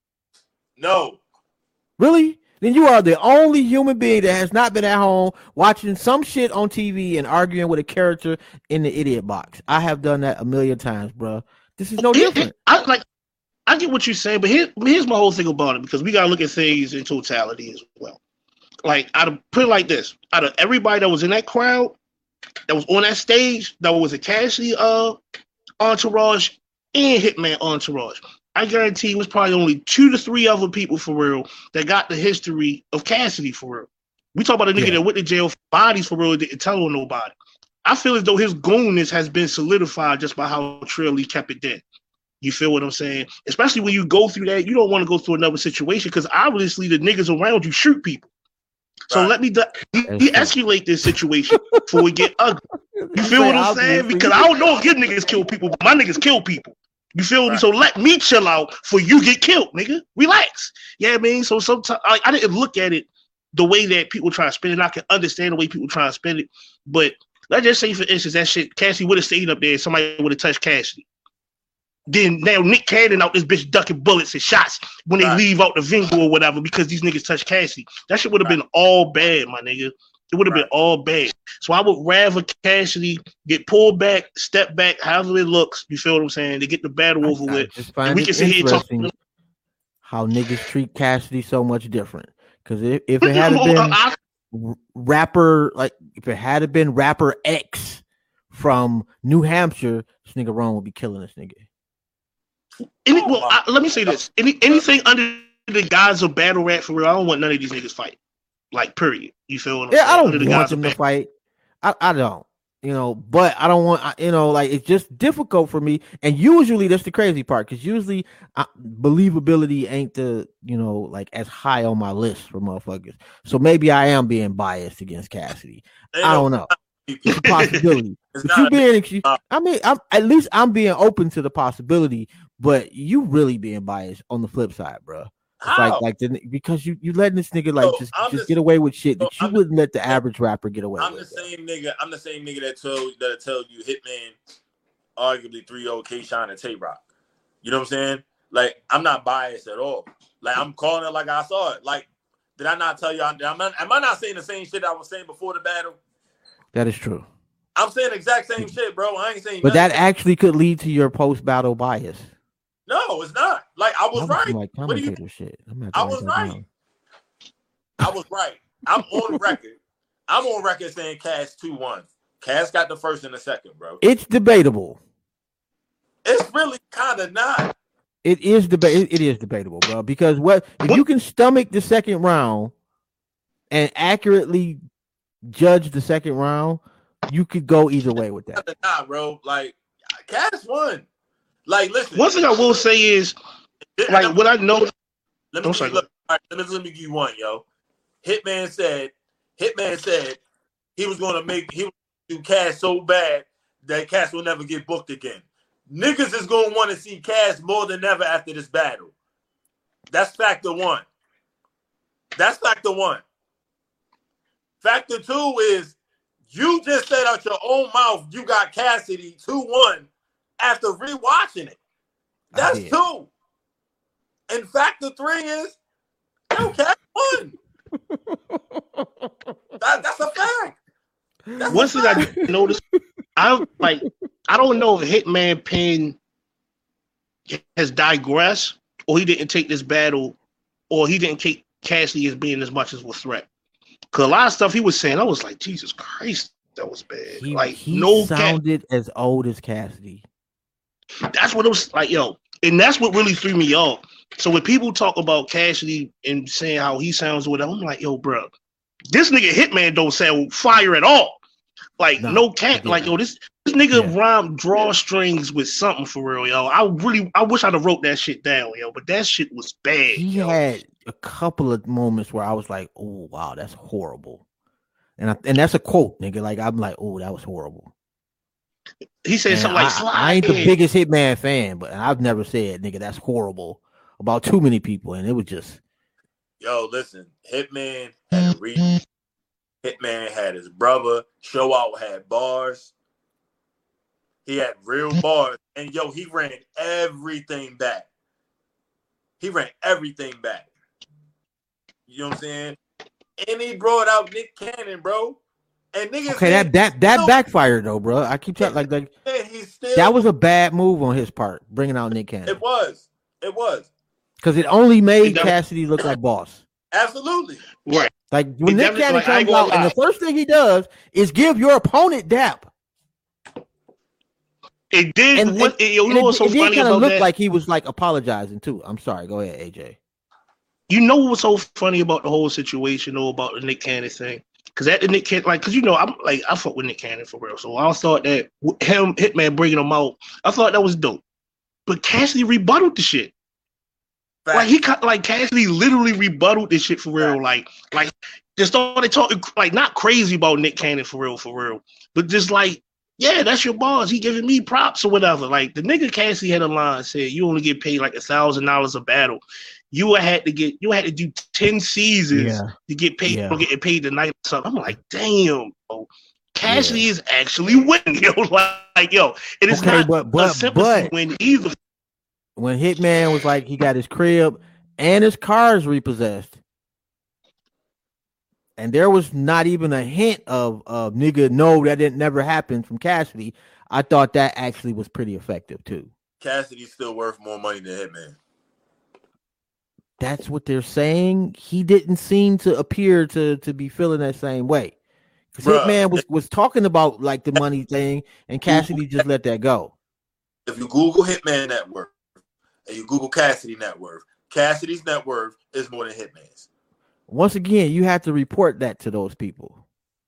No. Really? Then you are the only human being that has not been at home watching some shit on T V and arguing with a character in the idiot box. I have done that a million times, bro. This is no different. I like. I get what you're saying, but here, here's my whole thing about it because we gotta look at things in totality as well. Like, out of put it like this: out of everybody that was in that crowd, that was on that stage, that was a Cassidy uh entourage and Hitman entourage. I guarantee it was probably only two to three other people for real that got the history of Cassidy for real. We talk about a nigga yeah. that went to jail for bodies for real, didn't tell nobody. I feel as though his goonness has been solidified just by how Trill Lee kept it dead. You feel what I'm saying? Especially when you go through that, you don't want to go through another situation because obviously the niggas around you shoot people. So right. let me de- de-escalate this situation before we get ugly. You feel what I'm saying? Because I don't know if your niggas kill people, but my niggas kill people. You feel right. me? So let me chill out for you get killed, nigga. Relax. Yeah, you know I mean? So sometimes I, I didn't look at it the way that people try to spin it. And I can understand the way people try to spin it. But let's just say, for instance, that shit, Cassidy would have stayed up there and somebody would have touched Cassidy. Then now Nick Cannon out this bitch ducking bullets and shots when they right. leave out the venue or whatever because these niggas touched Cassidy. That shit would have right. been all bad, my nigga. It would have right. been all bad. So I would rather Cassidy get pulled back, step back, however it looks. You feel what I'm saying? To get the battle over I, I with. Just find we can sit here and talk how niggas treat Cassidy so much different. Because if, if it had been I, rapper, like if it had been rapper X from New Hampshire, this nigga Ron would be killing this nigga. Any, well, I, let me say this: Any anything under the guise of battle rap for real, I don't want none of these niggas fight. Like, period. You feel what I'm yeah, saying? I don't want them to fight. I, I don't. You know, but I don't want, you know, like it's just difficult for me. And usually that's the crazy part because usually I, believability ain't the, you know, like as high on my list for motherfuckers. So maybe I am being biased against Cassidy. Ain't I no- don't know. It's a possibility. It's But not you a being, big- uh, I mean, I'm at least I'm being open to the possibility, but you really being biased on the flip side, bro. It's How? like, like the, because you you letting this nigga like So, just, I'm just just- get away with shit that so you I'm wouldn't let the average rapper get away I'm the with. bro. same nigga. I'm the same nigga that told that tell you Hitman, arguably three oh K-Shine and Tay Rock. You know what I'm saying? Like I'm not biased at all. Like I'm calling it like I saw it. Like did I not tell you? I'm not, am I not saying the same shit I was saying before the battle? That is true. I'm saying the exact same shit, bro. I ain't saying. But that nothing. actually could lead to your post battle bias. No, it's not. Like I was That right. some, like What do you? commentator shit. I'm gonna have I to was write that right. down. I was right. I'm on record. I'm on record saying Cass two one. Cass got the first and the second, bro. It's debatable. It's really kind of not. It is debate. It is debatable, bro. Because what if What- you can stomach the second round and accurately judge the second round, you could go either way with that. Kinda not, bro. Like Cass won. Like listen. One thing I will say is, like, what I know. Let me I'm give sorry, you, look, all right, let me let me give you one, yo. Hitman said, Hitman said he was gonna make he was gonna do Cass so bad that Cass will never get booked again. Niggas is gonna want to see Cass more than ever after this battle. That's factor one. That's factor one. Factor two is you just said out your own mouth you got Cassidy two one after rewatching it. That's did. two. And factor three is yo, Cass won. That, that's a fact. That's One a thing I fact. did notice, I like, I don't know if Hitman Penn has digressed or he didn't take this battle or he didn't take Cassidy as being as much as a threat. Because a lot of stuff he was saying, I was like, Jesus Christ, that was bad. He, like, he no Ca- sounded as old as Cassidy. That's what it was like, yo. And that's what really threw me off. So when people talk about Cassidy and saying how he sounds with I'm like, yo, bro, this nigga Hitman don't sound fire at all. Like, No, no he cat. didn't. Like, yo, this this nigga Yeah. rhyme draw strings with something for real, yo. I really, I wish I'd have wrote that shit down, yo. But that shit was bad. He yo. had a couple of moments where I was like, "Oh wow, that's horrible," and I, and that's a quote, nigga. Like I'm like, "Oh, that was horrible." He said And something like, I, slide I ain't the in. biggest Hitman fan, but I've never said, "Nigga, that's horrible" about too many people, and it was just Yo, listen, Hitman had a read. Hitman had his brother. Show Out had bars. He had real bars. And yo, he ran everything back. He ran everything back. You know what I'm saying? And he brought out Nick Cannon, bro. And niggas okay. That said, that that no. backfired though, bro. I keep telling like like man, he still that was a bad move on his part, bringing out Nick Cannon, it was. It was. because it only made It def- Cassidy look like boss. Absolutely. Right. Like when It Nick definitely- Cannon like, I ain't comes gonna out, and the lie. first thing he does is give your opponent dap. It did. And, what, and, you and know it, what's so it did funny kind of about look that? like he was like apologizing too. I'm sorry. Go ahead, A J. You know what's so funny about the whole situation, though, about the Nick Cannon thing? Because at the Nick Cannon, like, because you know, I'm like, I fuck with Nick Cannon for real. So I thought that him, Hitman, bringing him out, I thought that was dope. But Cassidy rebutted the shit. Fact. Like he cut, like Cassidy literally rebutted this shit for real. Like, like just started talking like not crazy about Nick Cannon for real, for real, but just like, yeah, that's your boss. He giving me props or whatever. Like the nigga Cassidy had a line said, you only get paid like a thousand dollars a battle. You had to get, you had to do ten seasons Yeah. to get paid. Yeah. For getting paid tonight or something. I'm like, damn, bro. Cassidy is actually winning, yo. Like, like, yo, it is Okay, not but- a but- sympathy but- win either. When Hitman was like, he got his crib and his cars repossessed, and there was not even a hint of of nigga, no, that didn't never happen from Cassidy. I thought that actually was pretty effective too. Cassidy's still worth more money than Hitman. That's what they're saying. He didn't seem to appear to to be feeling that same way. 'Cause Bruh. Hitman was was talking about like the money thing, and Cassidy just let that go. If you Google Hitman net worth and you Google Cassidy net worth, Cassidy's net worth is more than Hitman's. Once again, you have to report that to those people.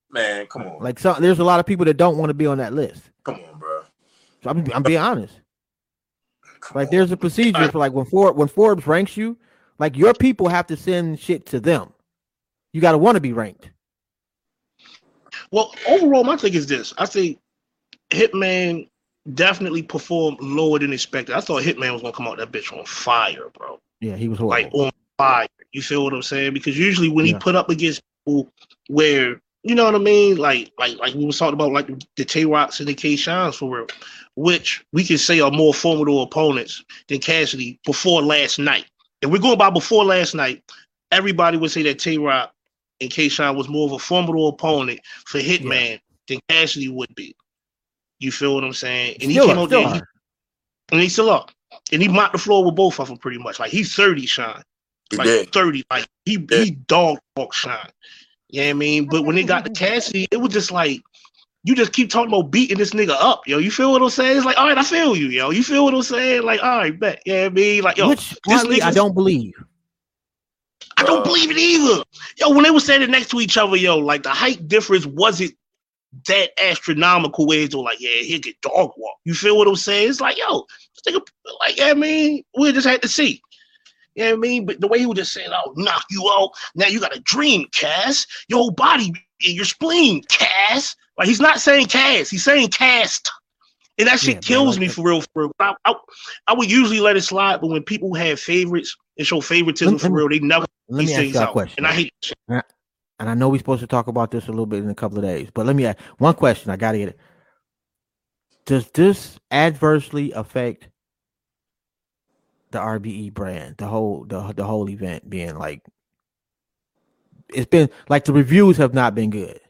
Man, come on. Like, so, there's a lot of people that don't want to be on that list. Come on, bro. So I'm, I'm being honest. Come like, on. there's a procedure for like when Forbes when Forbes ranks you, like your people have to send shit to them. You got to want to be ranked. Well, overall, my thing is this: I think Hitman definitely performed lower than expected. I thought Hitman was gonna come out that bitch on fire, bro. Yeah, he was horrible. Like on fire. You feel what I'm saying? Because usually when Yeah. he put up against people where, you know what I mean, like like like we was talking about, like the Tay Rocks and the K Shines for real, which we can say are more formidable opponents than Cassidy before last night. If we're going by before last night, everybody would say that Tay Rock and K Shine was more of a formidable opponent for Hitman yeah. than Cassidy would be. You feel what I'm saying? And still he came are, out there, are. he, and he still up, and he mopped the floor with both of them pretty much. Like he's thirty, Shine. He like did. thirty, like he Yeah. he dog walk Shine. You know what I mean? But when they got to Cassidy, it was just like you just keep talking about beating this nigga up, yo. You feel what I'm saying? It's like, all right, I feel you, yo. You feel what I'm saying? Like, all right, bet. You know what I mean? Like, yo, Which this nigga, I don't believe. I don't uh, believe it either. Yo, when they were standing next to each other, yo, like the height difference wasn't that astronomical where it's like, yeah, he'll get dog walk. You feel what I'm saying? It's like, yo, this nigga, like, yeah, you know I mean, we just had to see. You know what I mean? But the way he was just saying, I'll knock you out. Now you got a dream, Cass. Your whole body and your spleen, Cass. Like, he's not saying Cass. He's saying cast. And that shit yeah, kills man, like me that. for real, for real. I, I, I would usually let it slide, but when people have favorites and show favoritism let, for real, they never let these me things ask you out. a question. And I hate shit. And I know we're supposed to talk about this a little bit in a couple of days, but let me ask one question. I got to get it. Does this adversely affect the R B E brand, the whole the, the whole event being like, it's been like the reviews have not been good?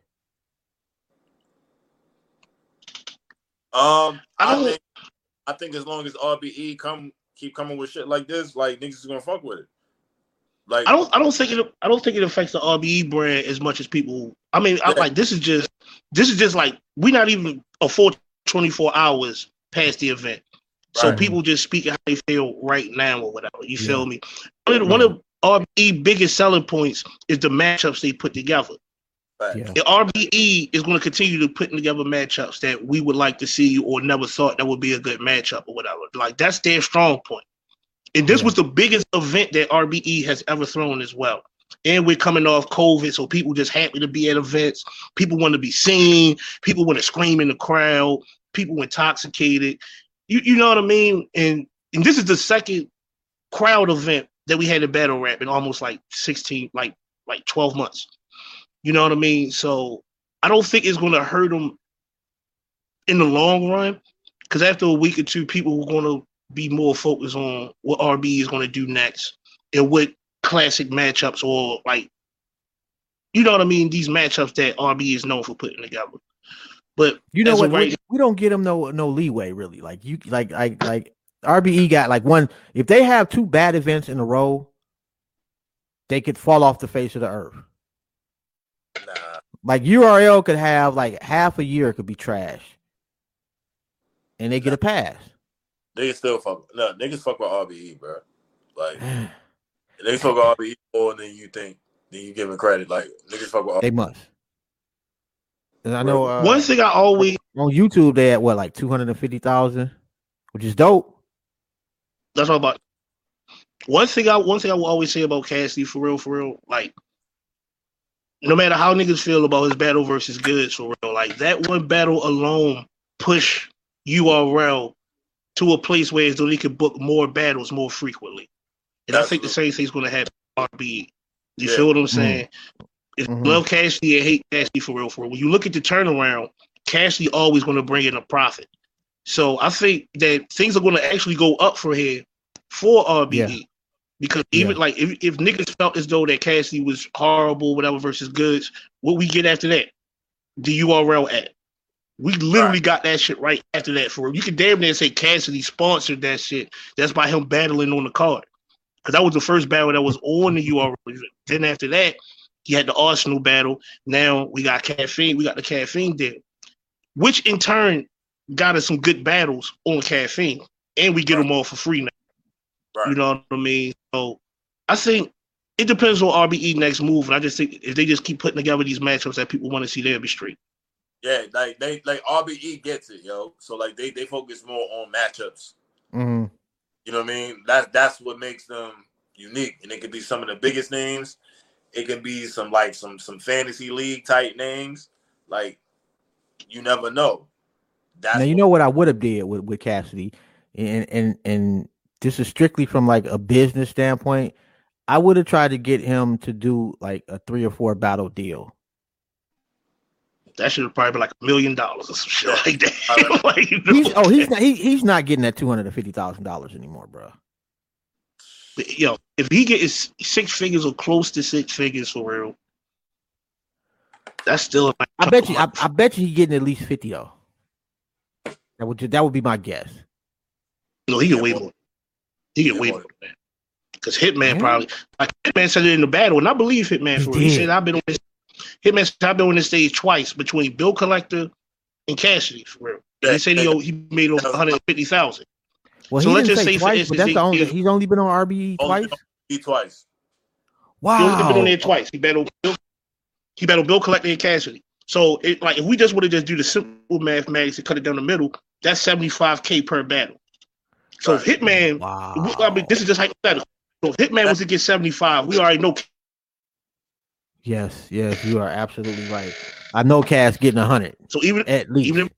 Um, I think I think as long as R B E come keep coming with shit like this, like niggas is gonna fuck with it. Like I don't I don't think it I don't think it affects the R B E brand as much as people. I mean, yeah. I, like this is just this is just like we're not even a full twenty-four hours past the event. So right. people just speaking how they feel right now or whatever. You yeah. feel me? One of, one of R B E biggest selling points is the matchups they put together. Right. Yeah. The R B E is going to continue to put together matchups that we would like to see or never thought that would be a good matchup or whatever. Like that's their strong point. And this yeah. was the biggest event that R B E has ever thrown as well. And we're coming off COVID, so people just happy to be at events. People want to be seen. People want to scream in the crowd. People intoxicated. You you know what I mean? And and this is the second crowd event that we had in battle rap in almost like sixteen, like like twelve months. You know what I mean? So I don't think it's going to hurt them in the long run, because after a week or two, people are going to be more focused on what R B is going to do next and what classic matchups or like, you know what I mean? These matchups that R B is known for putting together. But you know what? Right, we, we don't get them no no leeway really. Like you, like like like R B E got like one. If they have two bad events in a row, they could fall off the face of the earth. Nah. Like U R L could have like half a year could be trash, and they get a pass. Niggas still fuck. No, niggas fuck with R B E, bro. Like niggas fuck with R B E more than you think. Then you give them credit. Like niggas fuck with R B E. They must. And I know uh, one thing I always on YouTube they had what like two hundred and fifty thousand, which is dope. That's all about. One thing I one thing I will always say about Cassidy, for real, for real, like no matter how niggas feel about his battle versus Goods, for real, like that one battle alone push U R L to a place where so they could book more battles more frequently. And That's I think true. The same thing's going to happen with R B E. You yeah. feel what I'm saying? Mm-hmm. If you mm-hmm. love Cassidy and hate Cassidy, for real, for real, when you look at the turnaround, Cassidy always going to bring in a profit. So I think that things are going to actually go up for here for R B E. Yeah. Because even yeah. like if, if niggas felt as though that Cassidy was horrible, whatever, versus Goods, what we get after that? The U R L ad. We literally right. got that shit right after that. For you can damn near say Cassidy sponsored that shit. That's by him battling on the card. Because that was the first battle that was on the U R L. Then after that, he had the Arsenal battle. Now we got Caffeine. We got the Caffeine deal, which in turn got us some good battles on Caffeine, and we get right. them all for free now. Right. You know what I mean? So I think it depends on R B E next move, and I just think if they just keep putting together these matchups that people want to see, they'll be straight. Yeah, like they like R B E gets it, yo. So like they they focus more on matchups. Mm-hmm. You know what I mean? That's that's what makes them unique, and it could be some of the biggest names. It could be some like some some fantasy league type names. Like you never know. That's now you what, know what I would have did with, with Cassidy, and and and this is strictly from like a business standpoint. I would have tried to get him to do like a three or four battle deal. That should have probably been like a million dollars or some shit like that. like, you know, he's, oh, he's not. He, he's not getting that two hundred and fifty thousand dollars anymore, bro. But, yo, if he gets six figures or close to six figures for real, that's still. Like I bet you. I, I bet you he's getting at least fifty though. That would that would be my guess. No, he get way more. He get way more than that. Because Hitman yeah. probably like Hitman said it in the battle, and I believe Hitman for real. He said I've been on this. Hitman said I've been on this stage twice between Bill Collector and Cassidy for real. Yeah, he said he he made over one hundred fifty thousand. Well, so he let's just say, say twice, for instance, but that's the only, he's only been on R B E twice. He twice. Wow. He only been on there twice. He battled Bill, he battled Bill Collector and Cassidy. So it, like if we just would have just do the simple mathematics and cut it down the middle, that's seventy-five K per battle. So right. if Hitman, wow. I mean, this is just hypothetical. So if Hitman was to get seventy-five, we already know. Yes, yes, you are absolutely right. I know Cass getting a hundred. So even at least, even if,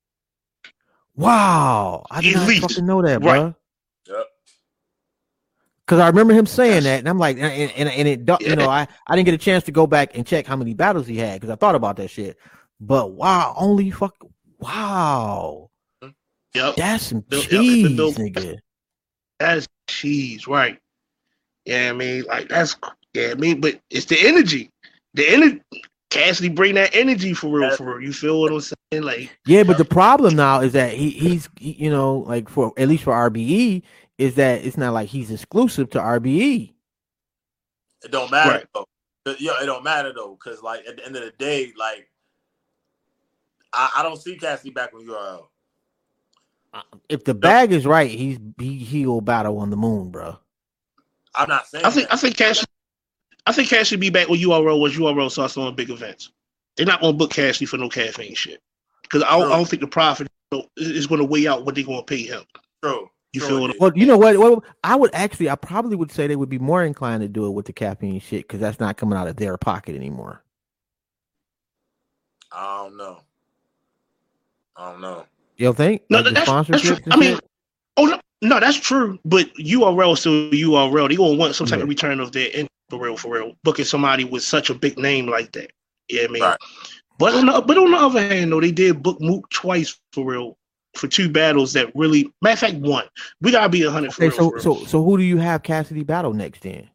wow, I didn't fucking know that, bro. Right. Yep. Because I remember him saying that, and I'm like, and and, and it, you yeah. know, I, I didn't get a chance to go back and check how many battles he had because I thought about that shit. But wow, only fuck, wow, yep, that's some Bill, cheese, yep, Bill, nigga. That's cheese, right? Yeah, I mean, like that's yeah, I mean, but it's the energy, the energy. Cassidy bring that energy for real, for real. You feel what I'm saying? Like, yeah, but the problem now is that he he's he, you know, like for at least for R B E, is that it's not like he's exclusive to R B E. It don't matter right. though. Yeah, it don't matter though, because like at the end of the day, like I, I don't see Cassidy back on U R L. If the bag is right, he's he he'll battle on the moon, bro. I'm not saying. I think that. I think Cassidy. I think Cash should be back with U R L once U R L starts on big events. They're not going to book Cassidy for no caffeine shit. Because I, I don't think the profit is going to weigh out what they're going to pay him. True. You True. feel what? Well, you know what? Well, I would actually, I probably would say they would be more inclined to do it with the caffeine shit because that's not coming out of their pocket anymore. I don't know. I don't know. You don't think? No, like that's, that's true. I mean, oh, no, no, that's true. But U R L is still U R L. They're going to want some type yeah. of return of their income. For real, for real, booking somebody with such a big name like that. Yeah, I mean, right. but on the but on the other hand, though, they did book Mook twice for real for two battles that really. Matter of fact, one. We gotta be a hundred for, okay, real, so, for real. So, so who do you have Cassidy battle next then?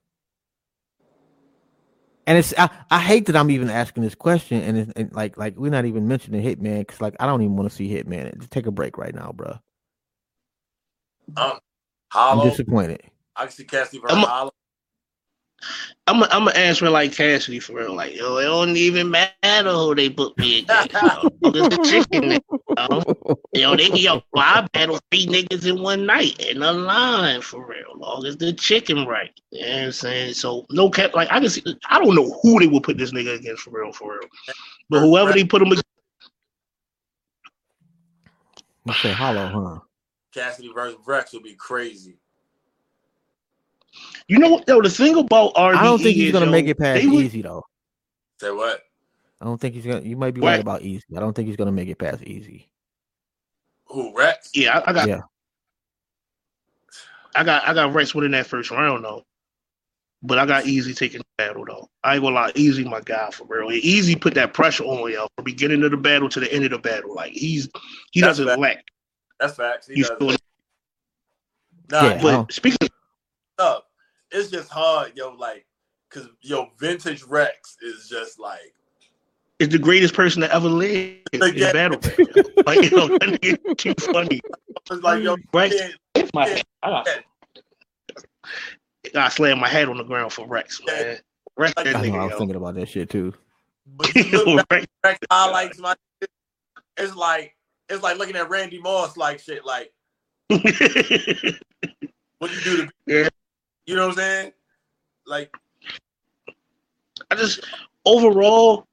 And it's I, I hate that I'm even asking this question, and, it's, and like like we're not even mentioning Hitman because like I don't even want to see Hitman. Just take a break right now, bro. Um, Hollow. I'm disappointed. I can see Cassidy versus Hollow. I'm a, I'm gonna answer like Cassidy for real. Like, yo, it don't even matter who they book me against. Yo, the chicken, yo. yo, they yo, I battle three niggas in one night in a line for real. Long as the chicken right, you know what I'm saying. So no cap. Like I can see. I don't know who they would put this nigga against for real, for real. But whoever they put him against. You say Hollow, huh? Cassidy versus Rex would be crazy. You know what, though? The thing about R B E I don't think he's gonna is, make yo, it past would, Easy though. Say what? I don't think he's gonna. You might be what? right about Easy. I don't think he's gonna make it past Easy. Who, Rex? Yeah, I, I got. Yeah. I got. I got Rex winning that first round though, but I got Easy taking the battle though. I ain't gonna lie, Easy my guy for real. Easy put that pressure on yo from beginning of the battle to the end of the battle. Like he's he That's doesn't fact. lack. That's facts. He He's does. still, Nah, Yeah, but speaking of, up. It's just hard, yo, like, because, yo, vintage Rex is just like. is the greatest person to ever live in Yeah. battle. Like, you know, that nigga too funny. It's like, yo, Rex, yeah, my yeah, head. I got, yeah. I slammed my head on the ground for Rex, man. Rex, that I know. nigga, I was yo. thinking about that shit too. But you look back, Rex, Rex highlights, my it's like, it's like looking at Randy Moss like shit, like, what you do to me? Yeah. You know what I'm saying? Like, I just overall,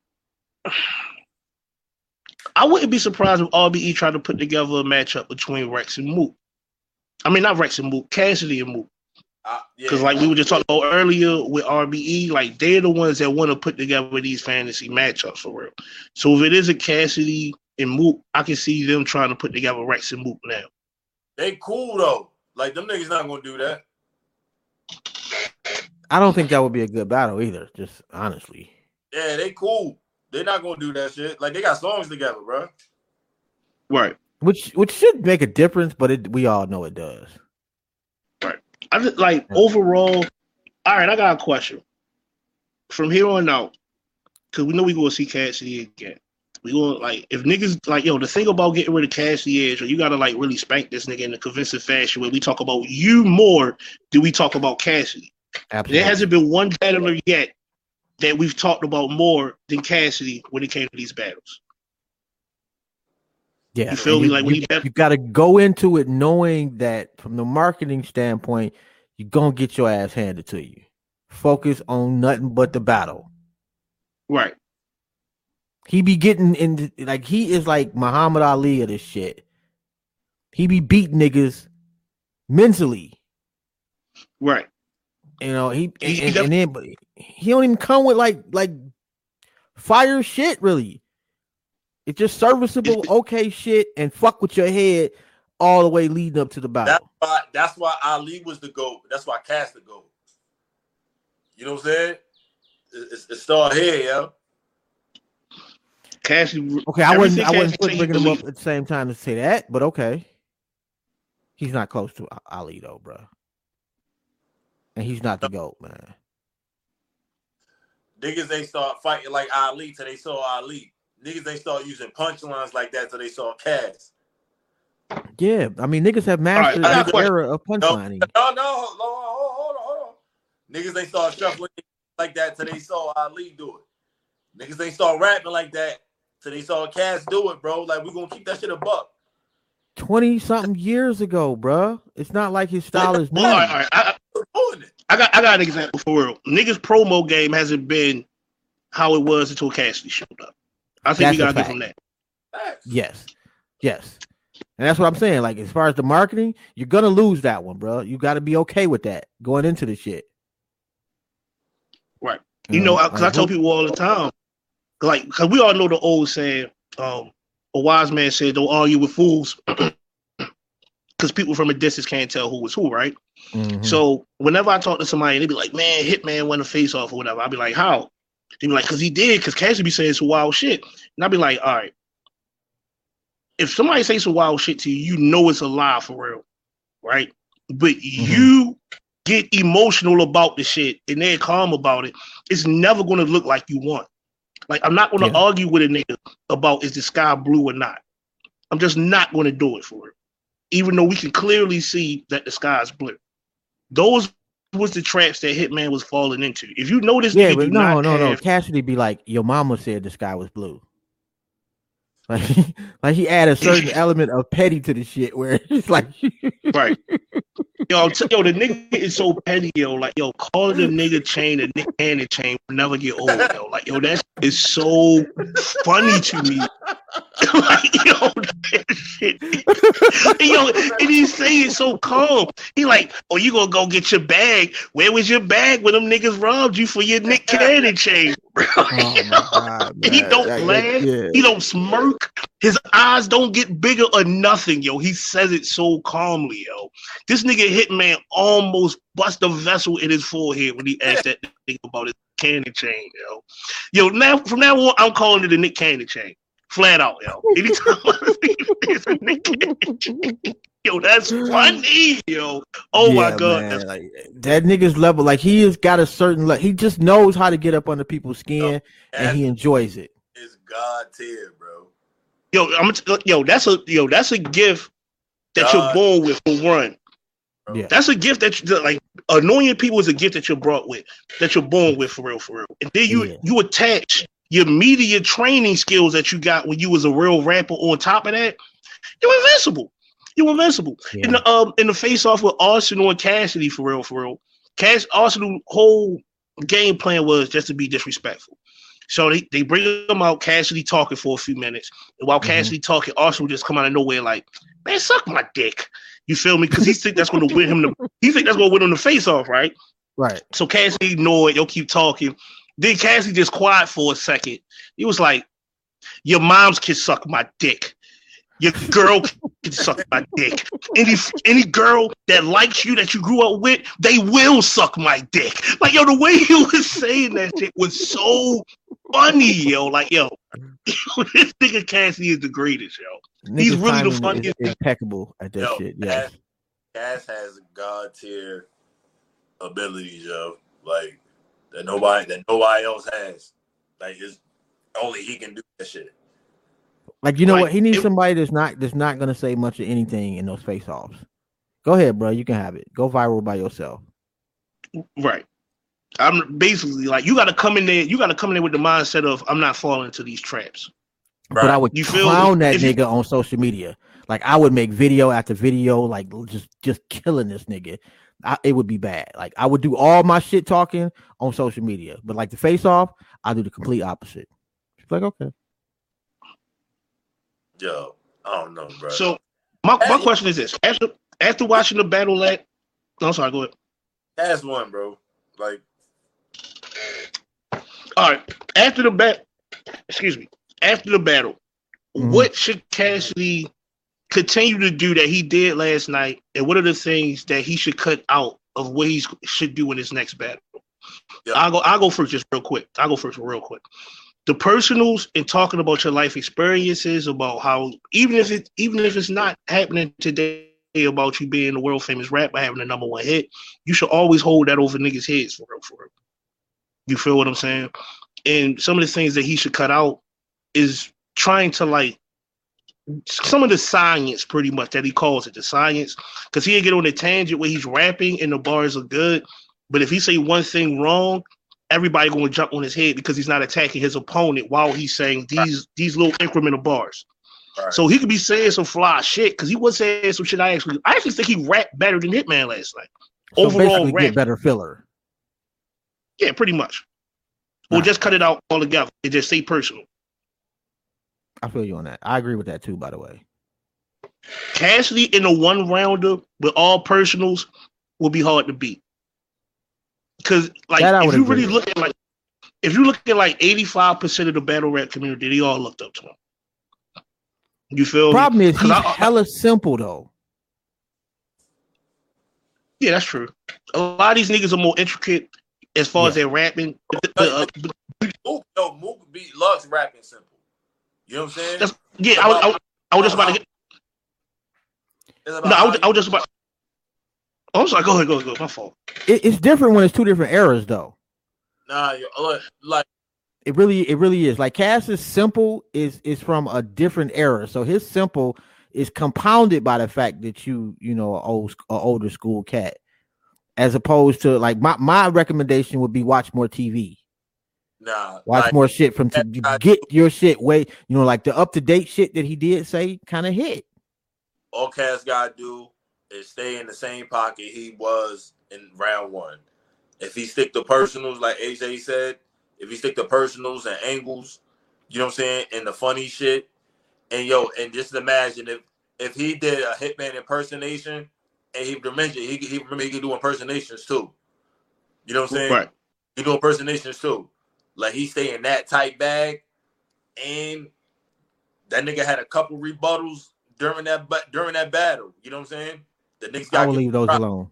I wouldn't be surprised if R B E tried to put together a matchup between Rex and Mook. I mean, not Rex and Mook, Cassidy and Mook. Because, uh, yeah, like we were just talking about earlier with R B E, like they're the ones that want to put together these fantasy matchups for real. So if it is a Cassidy and Mook, I can see them trying to put together Rex and Mook now. They cool though. Like them niggas not gonna do that. I don't think that would be a good battle either. Just honestly. Yeah, they cool. They're not gonna do that shit. Like they got songs together, bro. Right. Which which should make a difference, but it, we all know it does. Right. I just like overall. All right, I got a question. From here on out, because we know we gonna see Cassidy again. We gonna like if niggas like yo. The thing about getting rid of Cassidy is, or you gotta like really spank this nigga in a convincing fashion where we talk about you more than we talk about Cassidy. Absolutely. There hasn't been one battler yet that we've talked about more than Cassidy when it came to these battles. Yeah, you feel me? You, like you, when he you got to go into it knowing that from the marketing standpoint, you're gonna get your ass handed to you. Focus on nothing but the battle. Right. He be getting in like he is like Muhammad Ali of this shit. He be beating niggas mentally. Right. You know, he, he and, and then but he don't even come with like like fire shit really. It's just serviceable, okay shit, and fuck with your head all the way leading up to the battle. That's why that's why Ali was the GOAT. That's why Cass the GOAT. You know what I'm saying? It's, it's still here, yo. Cassidy. Okay, I wasn't I wasn't bringing him up at the same time to say that, but okay. He's not close to Ali though, bro. And he's not the GOAT, man. Niggas they start fighting like Ali till they saw Ali. Niggas they start using punchlines like that till they saw Cass. Yeah, I mean niggas have mastered right, this era of punchlining. No, no, no, hold on, hold on, hold on. Niggas they start shuffling like that till they saw Ali do it. Niggas they start rapping like that till they saw Cass do it, bro. Like we gonna keep that shit a buck. Twenty something years ago, bro. It's not like his style is new. All right, all right. I, I got I got an example for real. Niggas promo game hasn't been how it was until Cassidy showed up. I think we gotta give him that. Yes, yes, and that's what I'm saying. Like as far as the marketing, you're gonna lose that one, bro. You got to be okay with that going into the shit. Right. You, you know, because I, I tell people all the time, like, because we all know the old saying, um, a wise man said, "Don't argue with fools," because people from a distance can't tell who was who, right? Mm-hmm. So whenever I talk to somebody, they be like, "Man, Hitman won a face off or whatever," I'll be like, "How?" They be like, "Cause he did." Cause Cassidy be saying some wild shit, and I'll be like, "All right, if somebody says some wild shit to you, you know it's a lie for real, right? But mm-hmm. you get emotional about the shit and they're calm about it. It's never gonna look like you want. Like I'm not gonna yeah. argue with a nigga about is the sky blue or not. I'm just not gonna do it for it, even though we can clearly see that the sky is blue. Those." Was the traps that Hitman was falling into. If you notice, yeah, but no, no, have... no. Cassidy be like, "Your mama said the sky was blue." Like, like he add a certain element of petty to the shit where it's like, right. Yo, t- yo, the nigga is so petty, yo. Like, yo, calling the nigga chain a Nick Cannon chain will never get old, yo. Like, yo, that is so funny to me. Like, yo, that shit. And, yo, and he say it so calm. He like, oh, you gonna go get your bag? Where was your bag when them niggas robbed you for your Nick Cannon chain, bro? Oh God, he don't that, laugh. Yeah. He don't smirk. His eyes don't get bigger or nothing, yo. He says it so calmly, yo. This nigga Hitman almost bust a vessel in his forehead when he asked that nigga about his cannon chain, yo. Yo, now from now on, I'm calling it a Nick Cannon chain. Flat out, yo. Anytime it's a Nick Cannon chain. Yo, that's funny, yo. Oh yeah, my God. Man, like, that nigga's level, like he has got a certain level. He just knows how to get up under people's skin no, and he enjoys it. It's God tier, bro. Yo, I'm t- yo, that's a yo, that's a gift that God. You're born with for one. Yeah. That's a gift that you, like annoying people is a gift that you're brought with, that you're born with for real, for real. And then you yeah. you attach your media training skills that you got when you was a real rapper on top of that, you're invincible. You're invincible. Yeah. In the um in the face off with Arsenal and Cassidy for real, for real. Cass Arsenal whole game plan was just to be disrespectful. So they, they bring him out, Cassidy talking for a few minutes. And while mm-hmm. Cassidy talking, Austin would just come out of nowhere like, man, suck my dick. You feel me? Because he think that's going to win him. The, he think that's going to win him the face off, right? Right. So Cassidy ignored. You'll keep talking. Then Cassidy just quiet for a second. He was like, your moms can suck my dick. Your girl can suck my dick. Any any girl that likes you, that you grew up with, they will suck my dick. Like, yo, the way he was saying that shit was so funny, yo. Like, yo, this nigga Cassidy is the greatest, yo. Nigga He's really the funniest. Impeccable at that yo, shit, yeah. Cass has god tier abilities, yo. Like, that nobody that nobody else has. Like, it's only he can do that shit. Like, you know like, what? He needs it, somebody that's not that's not gonna say much of anything in those face-offs. Go ahead, bro. You can have it. Go viral by yourself. Right. I'm basically like, you got to come in there. You got to come in there with the mindset of, I'm not falling into these traps. Right. But I would you clown feel, that nigga you, on social media. Like, I would make video after video, like just just killing this nigga. I, it would be bad. Like, I would do all my shit talking on social media, but like the face-off, I do the complete opposite. It's like, okay. Yo, I don't know, bro. So my, my question is this: after after watching the battle, at no, sorry, go ahead. That's one, bro. Like, all right, after the bat, excuse me, after the battle, mm-hmm. what should Cassidy continue to do that he did last night, and what are the things that he should cut out of what he should do in his next battle? Yep. I'll go. I'll go first, just real quick. I'll go first, real quick. The personals and talking about your life experiences, about how even if it even if it's not happening today, about you being a world famous rapper having a number one hit, you should always hold that over niggas' heads for real, for real. You feel what I'm saying? And some of the things that he should cut out is trying to like some of the science, pretty much, that he calls it, the science, because he'll get on a tangent where he's rapping and the bars are good, but if he say one thing wrong, everybody going to jump on his head because he's not attacking his opponent while he's saying these right. these little incremental bars. Right. So he could be saying some fly shit because he was saying some shit. I actually, I actually think he rapped better than Hitman last night. So overall, rap get better filler. Yeah, pretty much. Nah. Or just cut it out altogether and just say personal. I feel you on that. I agree with that too. By the way, Cassidy in a one rounder with all personals will be hard to beat. Because, like, if you really look at, like, if you look at, like, eighty-five percent of the battle rap community, they all looked up to him. You feel Problem me? is, he's I, hella simple, though. Yeah, that's true. A lot of these niggas are more intricate as far yeah. as their rapping. Uh, Mook, no, Mook beat Lux rapping simple. You know what I'm saying? That's, yeah, I was, I, was, I was just about to get... No, I was, I was just about... Oh, I'm sorry. Go ahead. Go ahead. Go ahead. My fault. It, it's different when it's two different eras, though. Nah, like, like it really, it really is. Like Cass's simple is is from a different era, so his simple is compounded by the fact that you, you know, a old, a older school cat, as opposed to like my my recommendation would be watch more T V. Nah, watch like, more shit from t- get your shit way. You know, like the up to date shit that he did say kind of hit. All Cass gotta do is stay in the same pocket he was in round one. If he stick to personals, like A J said, if he stick to personals and angles, you know what I'm saying, and the funny shit, and yo, and just imagine if if he did a Hitman impersonation, and he mentioned he he remember he could do impersonations too. You know what I'm saying? Right. He do impersonations too. Like he stay in that tight bag, and that nigga had a couple rebuttals during that during that battle. You know what I'm saying? The niggas got I will leave those problem. alone.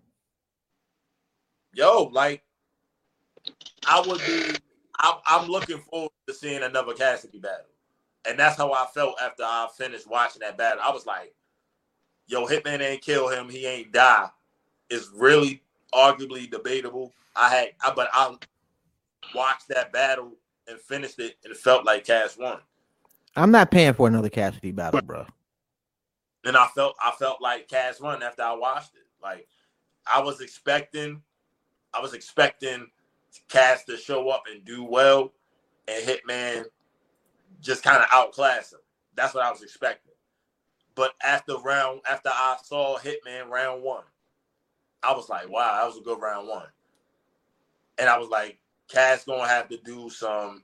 Yo, like I would be. I'm, I'm looking forward to seeing another Cassidy battle, and that's how I felt after I finished watching that battle. I was like, "Yo, Hitman ain't kill him. He ain't die." It's really arguably debatable. I had, I, but I watched that battle and finished it, and it felt like Cass won. I'm not paying for another Cassidy battle, bro. And I felt, I felt like Cass won after I watched it. Like I was expecting, I was expecting Cass to show up and do well, and Hitman just kind of outclass him. That's what I was expecting. But after round, after I saw Hitman round one, I was like, wow, that was a good round one. And I was like, Cass gonna have to do some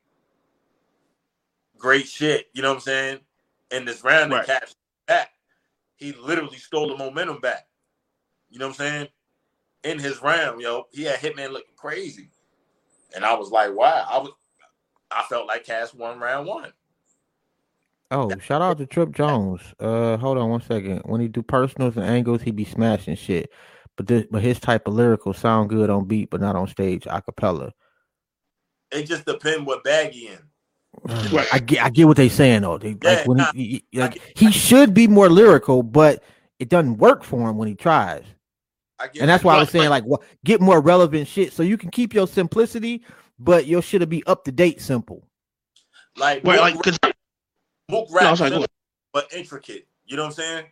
great shit. You know what I'm saying? In this round, Right. the Cass back, he literally stole the momentum back. You know what I'm saying? In his round, yo, he had Hitman looking crazy, and I was like, wow, I was, I felt like Cass won round one. Oh, shout out to Trip Jones. Uh, hold on one second. When he do personals and angles, he be smashing shit. But this, but his type of lyrical sound good on beat, but not on stage, a cappella. It just depends what bag he in. Right. I get, I get what they saying though. They, Yeah, like when nah, he, he like he should be more lyrical, but it doesn't work for him when he tries. I get And that's why I was Right. saying like, what get more relevant shit so you can keep your simplicity, but your shit'll be up to date simple. like Right, Mook, like because Mook No, rap, sorry, go simple, ahead. but intricate. You know what I'm saying?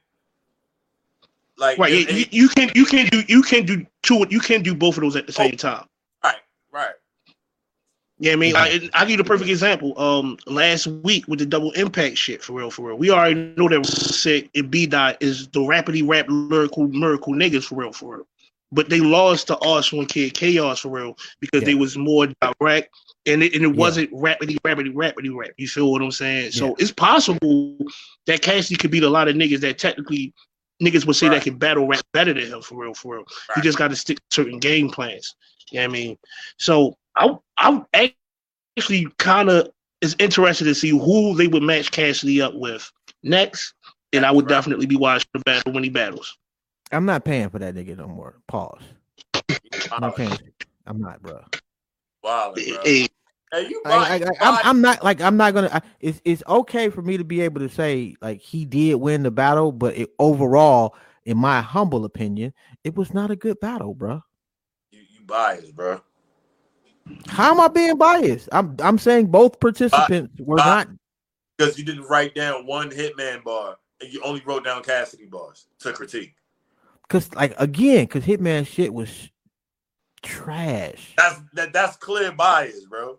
Like right, it- yeah, you, it- you can you can do you can do two you can do both of those at the same time. right, right. Yeah, I mean, I I give you the perfect example. Um, last week with the double impact shit, for real, for real. We already know that Sick and B Dot is the rapidly rap lyrical miracle niggas, for real, for real. But they lost to Arsenal and Kid Chaos, for real, because Yeah. they was more direct and it, and it Yeah. wasn't rapidly, rapidly, rapidly rap. You feel what I'm saying? So it's possible that Cassidy could beat a lot of niggas that technically niggas would say Right. that can battle rap better than him, for real, for real. Right. You just got to stick to certain game plans. You know what I mean? So I I actually kind of is interested to see who they would match Cassidy up with next, and I would Right. definitely be watching the battle when he battles. I'm not paying for that nigga no more. Pause. I'm not Wow, paying. I'm not, bro. bro. Hey, Hey, you I, right. I, I, I'm, I'm not like I'm not gonna. I, it's it's okay for me to be able to say like he did win the battle, but it, overall, in my humble opinion, it was not a good battle, bro. You, you biased, bro. How am I being biased? I'm I'm saying both participants were Bi- not. Because you didn't write down one Hitman bar, and you only wrote down Cassidy bars to critique. Cause like again, cause Hitman shit was trash. That's that. That's clear bias, bro.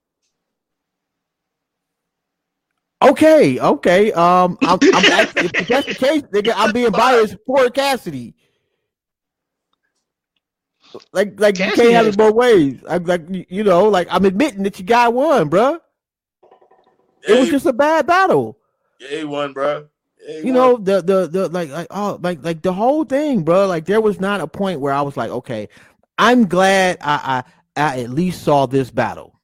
Okay, okay. Um, I'm, I'm actually, if that's the case, nigga, I'm being biased for Cassidy. Like, like you Cassidy can't have has- it both ways. I'm like, you you know, like I'm admitting that you got one, bro. It was Yeah, just a bad battle. yeah, he won, bro. Yeah, he You won. know, the the the like like oh like like the whole thing, bro. Like there was not a point where I was like, okay, I'm glad I I, I at least saw this battle.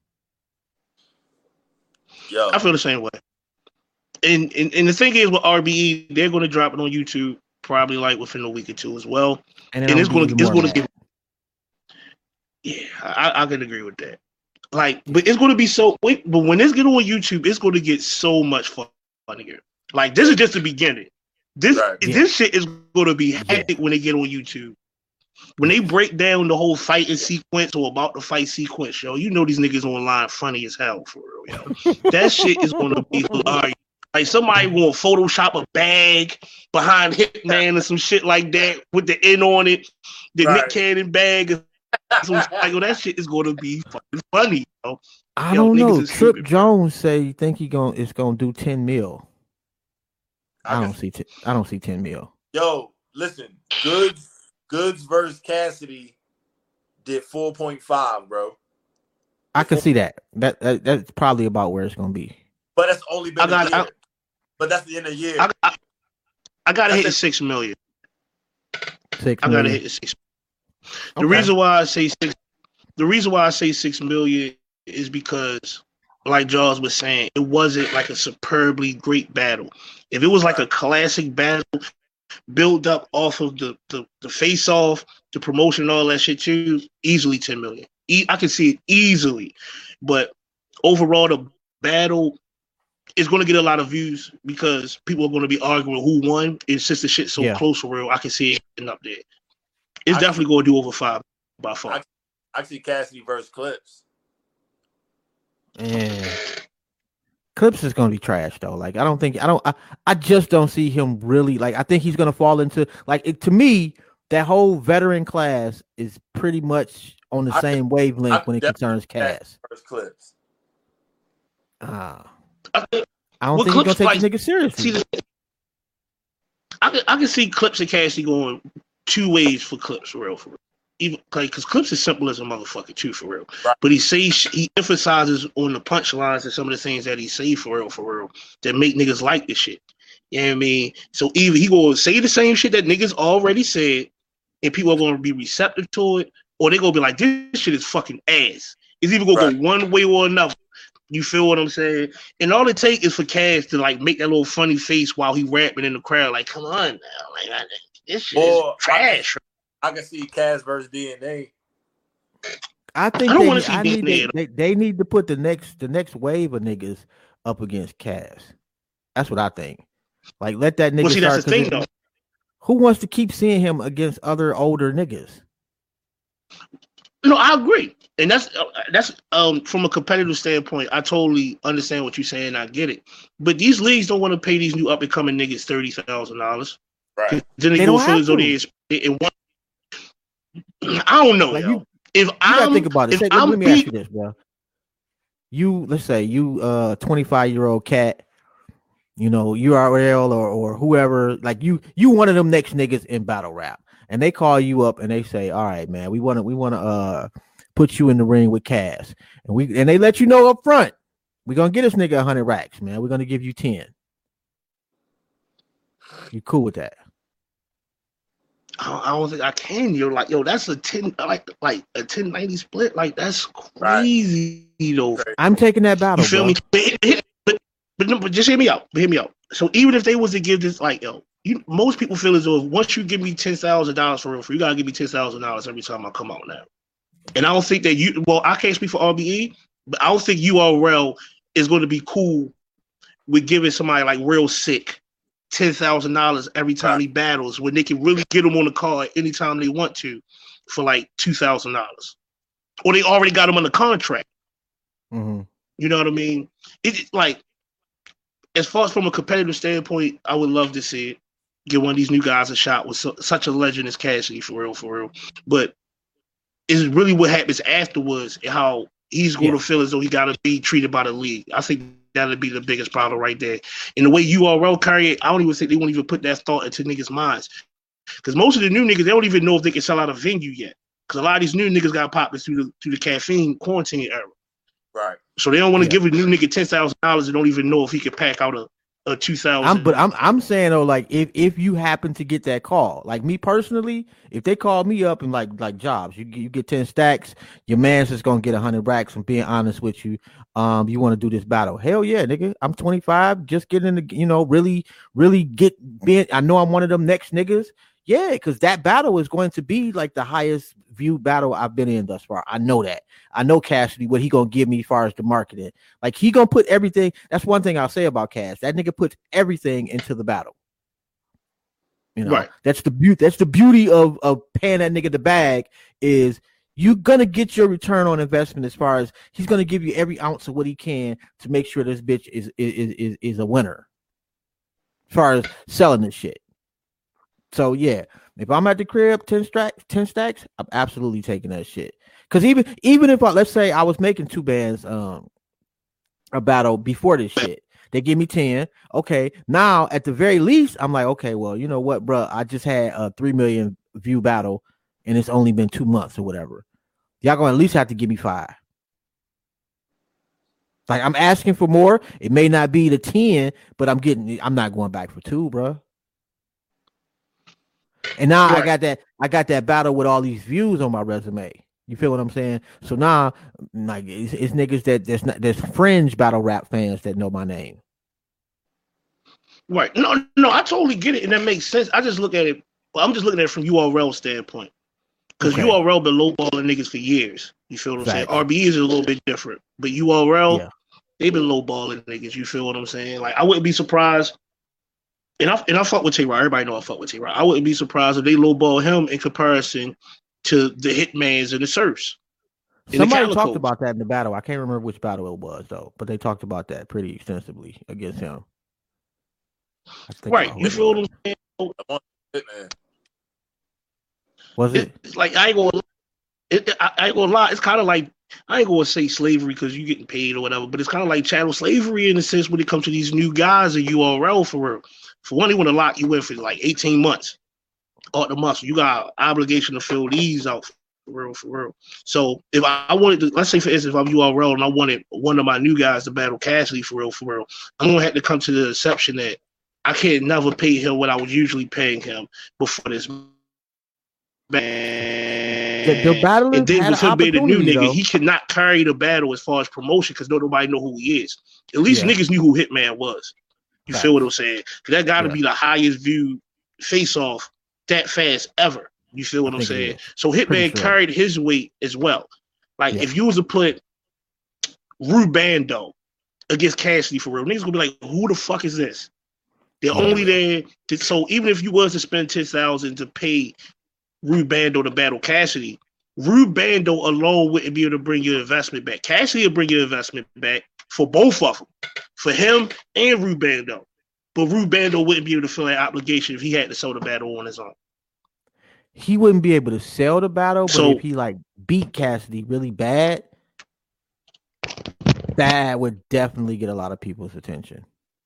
Yo, I feel the same way. And, and and the thing is with R B E, they're going to drop it on YouTube probably like within a week or two as well. And, And it's going to it's going to get. get. Yeah, I, I can agree with that. Like, but it's going to be so. Wait, but when it's get on YouTube, it's going to get so much fun funnier. Like this is just the beginning. This Right. Yeah. this shit is going to be hectic when they get on YouTube. When they break down the whole fighting sequence or about the fight sequence, yo, you know these niggas online funny as hell for real, yo. That shit is going to be hilarious. Like somebody want to Photoshop a bag behind Hitman or some shit like that with the N on it, the Right. Nick Cannon bag. Or some, like, yo, that shit is going to be fucking funny, yo. I Yo, don't niggas know. is Trip stupid, bro. Jones say you think he going is gonna do ten mil. I, I don't can- see. T- I don't see ten mil. yo, listen, Goods, Goods versus Cassidy did four point five, bro. I can see that. That, that that's probably about where it's gonna be. But that's only been I got- a year. I- but that's the end of the year. I, I, I gotta That's hit it. the six million. Six. I gotta million. hit the six. The Okay. reason why I say six, the reason why I say six million is because, like Jaws was saying, it wasn't like a superbly great battle. If it was like a classic battle, built up off of the the, the face off, the promotion, and all that shit too, easily ten million. E- I can see it easily, but overall, the battle is going to get a lot of views because people are going to be arguing who won. And since the shit's so Yeah. close for real, I can see it getting up there. It's I- definitely going to do over five by far. I see Cassidy versus Clips. Yeah. Clips is gonna be trash though. Like I don't think I don't I, I just don't see him really like I think he's gonna fall into like it, to me that whole veteran class is pretty much on the I same wavelength I when it definitely concerns Cass. Versus Clips. Ah, I, think- I don't Well, think he's gonna Clips, take like, the nigga seriously. see, the, I can I can see Clips and Cassidy going two ways for Clips for real for real. even like because Clips is simple as a motherfucker too, for real. Right. But he says he emphasizes on the punchlines and some of the things that he say for real, for real, that make niggas like this shit. You know what I mean? So either he gonna say the same shit that niggas already said, and people are gonna be receptive to it, or they gonna be like, this shit is fucking ass. It's either gonna Right. go one way or another. You feel what I'm saying? And all it takes is for Cass to like make that little funny face while he rapping in the crowd, like, come on now, like I, this shit Or is trash. I can see Cass versus D N A. I think I don't they, wanna see I need D N A. they, they, they need to put the next the next wave of niggas up against Cass. That's what I think. Like, let that nigga Well, see, start. that's the 'cause thing it- though. Who wants to keep seeing him against other older niggas? No, I agree, and that's uh, that's um from a competitive standpoint. I totally understand what you're saying. I get it, but these leagues don't want to pay these new up and coming niggas thirty thousand dollars. Right. Then they, They go don't feel have as though to. they in one. I don't know, Like, yo. you- if You I'm gotta think about it. if Say, let, I'm let me ask beat- you this, bro. You let's say you uh twenty-five year old cat, you know, U R L or or whoever, like you you one of them next niggas in battle rap, and they call you up and they say, all right, man, we want to we want to uh put you in the ring with Cass, and we and they let you know up front, we're gonna get this nigga a hundred racks, man. We're gonna give you ten. You cool with that? I don't, I don't think I can. Yo, like yo, that's a ten like like a ten ninety split. Like that's Right. crazy though. I'm taking that battle. You feel bro. me? But, but, but, but, no, but just hear me out. But hear me out. So even if they was to give this, like, yo, you, most people feel as though once you give me ten thousand dollars for real, for you gotta give me ten thousand dollars every time I come out now. And I don't think that you. Well, I can't speak for R B E, but I don't think U R L is going to be cool with giving somebody like real sick ten thousand dollars every time Right. he battles, when they can really get him on the card anytime they want to for like two thousand dollars, or they already got him on the contract. Mhm. You know what I mean? It's like, as far as from a competitive standpoint, I would love to see it. Give one of these new guys a shot with su- such a legend as Cassidy, for real, for real. But it's really what happens afterwards and how he's going Yeah. to feel as though he got to be treated by the league. I think that'd be the biggest problem right there. And the way U R L carry it, I don't even think they won't even put that thought into niggas' minds. Because most of the new niggas, they don't even know if they can sell out a venue yet. Because a lot of these new niggas got popped through the through the caffeine quarantine era. Right. So they don't want to Yeah. give a new nigga ten thousand dollars and don't even know if he can pack out a, a two thousand. I'm but I'm I'm saying though, like if if you happen to get that call, like me personally, if they call me up and like like Jobs, you you get ten stacks, your man's just gonna get a hundred racks. I'm being honest with you. Um, you want to do this battle? Hell yeah, nigga. I'm twenty-five, just getting the you know really really get being. I know I'm one of them next niggas. Yeah, because that battle is going to be like the highest viewed battle I've been in thus far. I know that. I know Cassidy, what he gonna give me as far as the marketing. Like he gonna put everything. That's one thing I'll say about Cass. That nigga puts everything into the battle. You know, Right. that's the beauty. That's the beauty of of paying that nigga the bag is you're gonna get your return on investment as far as he's gonna give you every ounce of what he can to make sure this bitch is is is, is a winner. As far as selling this shit. So yeah, if I'm at the crib, ten stacks, ten stacks, I'm absolutely taking that shit. Cause even even if I let's say I was making two bands um a battle before this shit, they give me ten. Okay, now at the very least, I'm like, okay, well, you know what, bro? I just had a three million view battle, and it's only been two months or whatever. Y'all gonna at least have to give me five. Like I'm asking for more. It may not be the ten, but I'm getting. I'm not going back for two, bro. And now I Right. got that. I got that battle with all these views on my resume. You feel what I'm saying? So now, like, it's, it's niggas that there's not there's fringe battle rap fans that know my name. Right. No, no, I totally get it, and that makes sense. I just look at it. Well, I'm just looking at it from U R L standpoint, because Okay. U R L been lowballing niggas for years. You feel what I'm saying? Facts. R B E is a little bit different, but U R L, Yeah. they've been lowballing niggas. You feel what I'm saying? Like I wouldn't be surprised. And I and I fuck with Tay Rock. Everybody know I fuck with Tay Rock. I wouldn't be surprised if they lowball him in comparison to the Hitmans and the Surfs. And the Somebody Calicos. talked about that in the battle. I can't remember which battle it was though, but they talked about that pretty extensively against him. I think Right. I You heard feel it. what I'm saying? Hitman. Was it? It's like I ain't gonna, it, I, I ain't gonna lie. It's kind of like I ain't gonna say slavery because you getting paid or whatever, but it's kind of like chattel slavery in a sense when it comes to these new guys in U R L for real. For one, they want to lock you in for like eighteen months. Out the muscle, you got obligation to fill these out For real, for real. So if I, I wanted to, let's say for instance, if I'm U R L and I wanted one of my new guys to battle Cassidy for real, for real, I'm gonna have to come to the exception that I can't never pay him what I was usually paying him before this. Man. The, the battlers and then had with an him being a new opportunity, nigga, though. he cannot carry the battle as far as promotion because nobody know who he is. At least Yeah. niggas knew who Hitman was. You Facts. feel what I'm saying? Because that got to Yeah. be the highest viewed face-off that fast ever. You feel what I I'm think it saying? is. So Hitman Pretty sure. carried his weight as well. Like Yeah. if you was to put Rubando against Cassidy for real, niggas gonna be like, who the fuck is this? They're Yeah. only there to, so even if you was to spend ten thousand to pay Rubando to battle Cassidy, Rubando alone wouldn't be able to bring your investment back. Cassidy will bring your investment back for both of them, for him and Rubando. But Rubando wouldn't be able to fill that obligation if he had to sell the battle on his own. He wouldn't be able to sell the battle, but So- if he like beat Cassidy really bad, that would definitely get a lot of people's attention.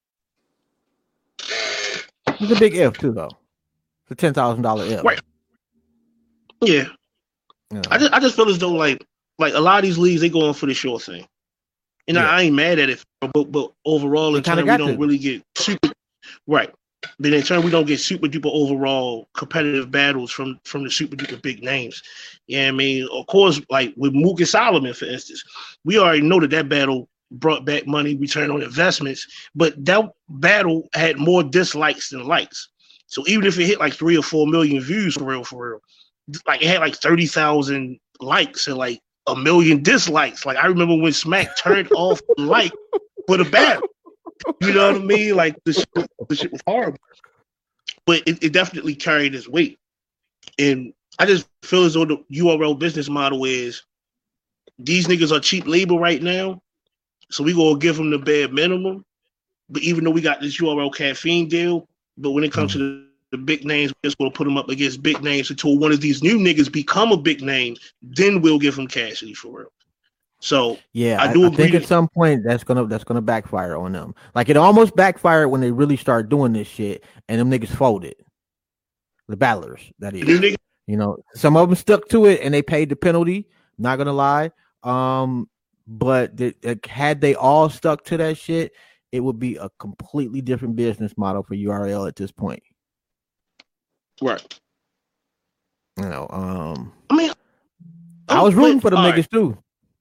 It's a big if too, though. It's a ten thousand dollar if. Right. Yeah. You know. I just I just feel as though like like a lot of these leagues they going for the short thing. And Yeah. I, I ain't mad at it, but but overall They in kinda turn we got don't to. really get super right. But in turn we don't get super duper overall competitive battles from from the super duper big names. Yeah, I mean, of course, like with Mook and Solomon, for instance, we already know that that battle brought back money, return on investments, but that battle had more dislikes than likes. So even if it hit like three or four million views for real, for real, like it had like thirty thousand likes and like a million dislikes. Like I remember when Smack turned off the like for the battle. You know what I mean? Like the shit, the shit was horrible, but it, it definitely carried its weight. And I just feel as though the U R L business model is these niggas are cheap labor right now, so we gonna give them the bare minimum. But even though we got this U R L caffeine deal, but when it comes Mhm. to the, the big names, we're just gonna put them up against big names until one of these new niggas become a big name. Then we'll give them Cassidy for real. So Yeah, I I, do I agree think that- at some point that's gonna that's gonna backfire on them. Like it almost backfired when they really start doing this shit, and them niggas folded. The battlers, that the new is. nigga, You know, some of them stuck to it and they paid the penalty. Not gonna lie, um, but the, the- had they all stuck to that shit, it would be a completely different business model for U R L at this point. right? You know, um, I mean, I was rooting for the all niggas right. too.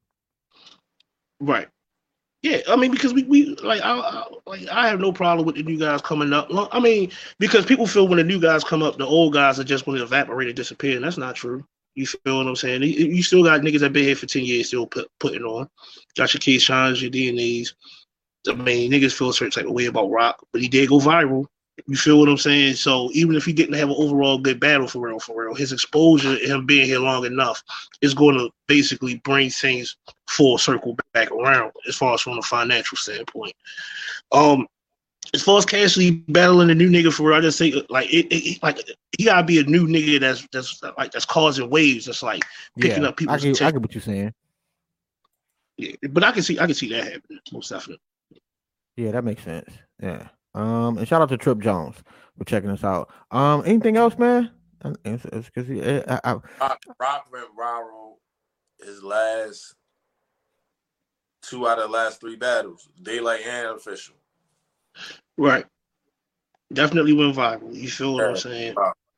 Right. Yeah, I mean, because we, we like I, I like I have no problem with the new guys coming up. Well, I mean, because people feel when the new guys come up, the old guys are just going to evaporate and disappear, and that's not true. You feel what I'm saying? You, you still got niggas that been here for ten years still put, putting on. Got your Keyshawn's, your D N A's. I mean, niggas feel a certain type of way about Rock, but he did go viral. You feel what I'm saying? So even if he didn't have an overall good battle for real, for real, his exposure and him being here long enough is going to basically bring things full circle back around as far as from a financial standpoint. Um, as far as Cassidy battling a new nigga for real, I just say like it, it like he gotta be a new nigga that's that's like that's causing waves. That's like picking Yeah, up I people's get, I attention. get what you're saying. Yeah, but I can see I can see that happening most definitely. Yeah, that makes sense. Yeah. Um, and shout out to Trip Jones for checking us out. Um, anything else, man? It's, it's, cause he, I, I, Rock, Rock went viral his last two out of the last three battles, daylight and official. Right. Definitely went viral. You feel what I'm saying?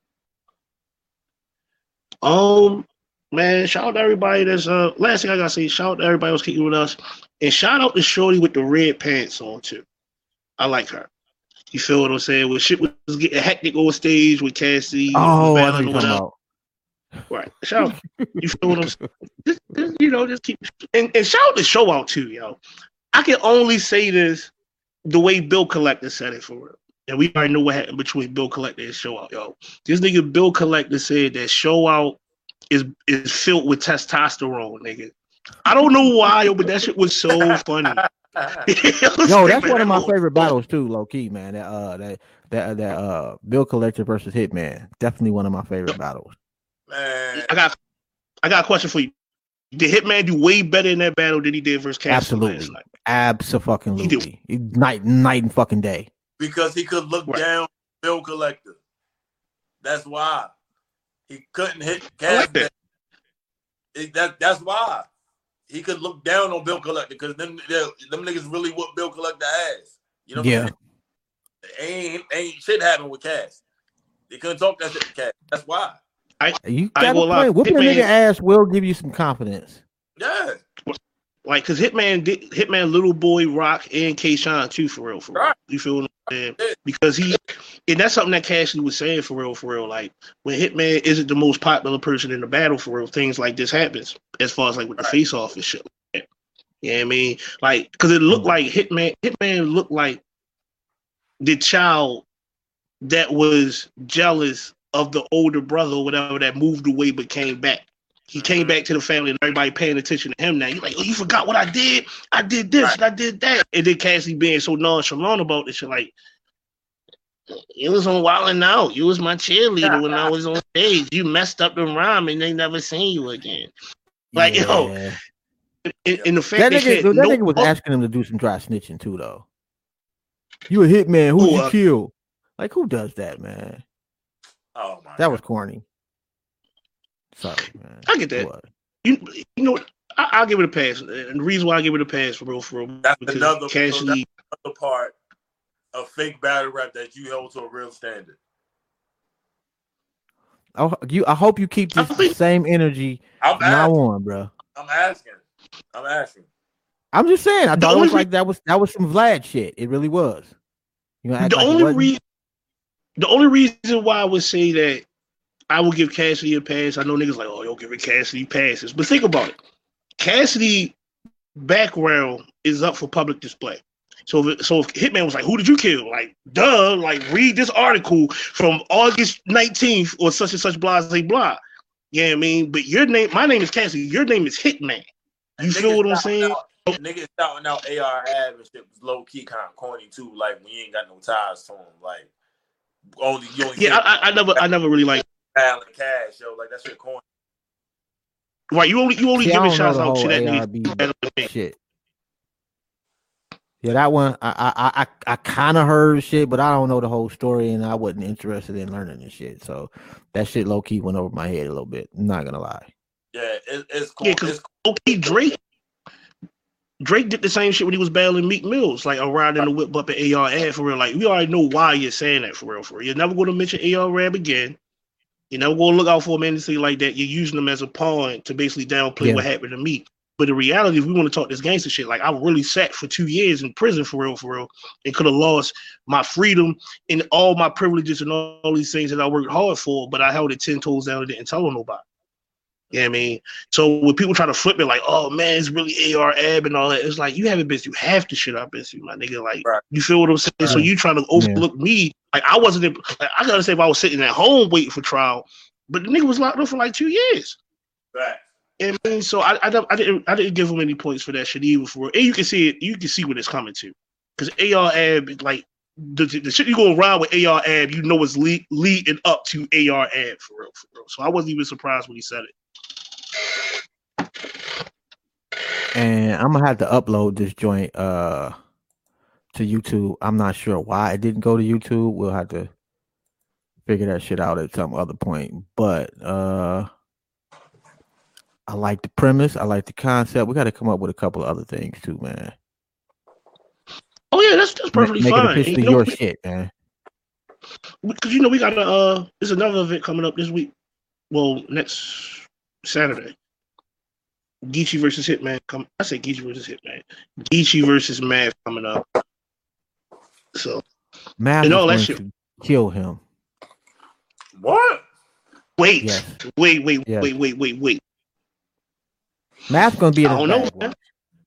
Um, man, shout out to everybody that's uh last thing I gotta say, shout out to everybody who's kicking with us. And shout out to Shorty with the red pants on too. I like her. You feel what I'm saying? When shit was getting hectic on stage with Cassidy. oh, I know battling you're or talking whatever. about. Right. Shout out. You feel what I'm saying? Just, just, you know, just keep and, and shout out to Show Out too, yo. I can only say this the way Bill Collector said it for real. And we already know what happened between Bill Collector and Show Out, yo. This nigga Bill Collector said that Show Out is is filled with testosterone, nigga. I don't know why, yo, but that shit was so funny. Yo, that's one of my favorite battles too, low key, man. That uh, that that that uh, Bill Collector versus Hitman, definitely one of my favorite battles. Man, I got, I got a question for you. Did Hitman do way better in that battle than he did versus Cassidy Absolutely, last night? absolutely, night, night and fucking day. because he could look Right. down Bill Collector. That's why he couldn't hit I like Cassidy. that. It, that that's why he could look down on Bill Collector because them them niggas really whoop Bill Collector ass. You know what yeah. I'm saying? Ain't ain't shit happened with Cass. They couldn't talk that shit to Cass. That's why. I You I got a will lie. point. Whooping a Hitman- nigga ass will give you some confidence. Yeah. Like, cause Hitman did Hitman Little Boy Rock and K-Shine too, for real, for real. Right. You feel what I'm saying? Because he, and that's something that Cashley was saying, for real, for real. Like, when Hitman isn't the most popular person in the battle, for real, things like this happens. As far as like with the Right. face off and shit. Like that. You know what I mean? Like, cause it looked like Hitman. Hitman looked like the child that was jealous of the older brother or whatever that moved away but came back. He came back to the family and everybody paying attention to him now. You're like, oh, you forgot what I did? I did this Right. and I did that. And then Cassie being so nonchalant about this shit, like, it was on Wild 'N Out. You was my cheerleader when I was on stage. You messed up the rhyme and they never seen you again. Like, yo, Yeah. and, and the fact That they nigga, had that no- nigga was asking him to do some dry snitching too, though. You a hitman? Who Who, you uh, kill? Like, who does that, man? Oh my. That was corny. Sorry, man. I get that. What? You, you know what? I, I'll give it a pass. And the reason why I give it a pass, for real, for real, That's because another, so Cashley, that's another part of fake battle rap that you held to a real standard. I, you, I hope you keep this I think- same energy I'm from now asking. on, bro. I'm asking. I'm asking. I'm just saying. I The thought it only was like that was that was some Vlad shit. It really was. You know, act the like it only wasn't? reason, the only reason why I would say that I would give Cassidy a pass. I know niggas like, oh, you'll give it Cassidy passes, but think about it. Cassidy background is up for public display. So if, so if Hitman was like, who did you kill? Like, duh, like read this article from August nineteenth or such and such blah, blah, blah. You know what I mean? But your name, my name is Cassidy. Your name is Hitman. You And feel niggas what I'm shouting saying? out- and Niggas shouting out A R Ab and shit was low key kind of corny too. Like we ain't got no ties to him. Like only you only Yeah, I, I, I never, I never really like. Pal and Cash, yo. Like that shit corny. Right, you only, you only See, I giving don't know shots the out whole to that A R B nigga. shit. Yeah, that one I I I, I kind of heard shit, but I don't know the whole story, and I wasn't interested in learning this shit. So that shit low key went over my head a little bit. I'm not gonna lie. Yeah, it, it's cool. Yeah, because It's okay, Drake, Drake did the same shit when he was battling Meek Mills, like around in the whip up at A R ad for real. Like we already know why you're saying that for real. For real, you're never going to mention A R Rab again. You're never going to look out for him anything like that. You're using them as a pawn to basically downplay Yeah. what happened to Meek. But the reality, if we want to talk this gangster shit, like I really sat for two years in prison for real, for real, and could have lost my freedom and all my privileges and all, all these things that I worked hard for, but I held it ten toes down and didn't tell nobody. You know what I mean? So when people try to flip it like, oh man, it's really A R Ab and all that, it's like you haven't been through half the shit I've been through, my nigga. Like, Right. you feel what I'm saying? So Right. you trying to overlook me. Like I wasn't in, like, I gotta say if I was sitting at home waiting for trial, but the nigga was locked up for like two years. right. You know what I mean? So I, I, don't- I didn't I didn't give him any points for that shit either. For and you can see it, you can see what it's coming to, because A R Ab, like the, the shit you go around with A R Ab, you know it's lead, leading up to A R Ab for real, for real. So I wasn't even surprised when he said it. And I'm gonna have to upload this joint uh to YouTube. I'm not sure why it didn't go to YouTube. We'll have to figure that shit out at some other point. But uh I like the premise. I like the concept. We got to come up with a couple of other things too, man. Oh yeah, that's that's perfectly Make fine. it officially You know, your shit, man. because you know we got a uh, there's another event coming up this week. Well, next Saturday. Geechee versus Hitman. Come, I say Geechee versus Hitman. Geechee versus Mav coming up. So Math And is all that going shit- to kill him. What? wait, Yes. wait, wait, Yes. wait, wait, wait, wait. Math's gonna be in I his don't know, bag, man. watch.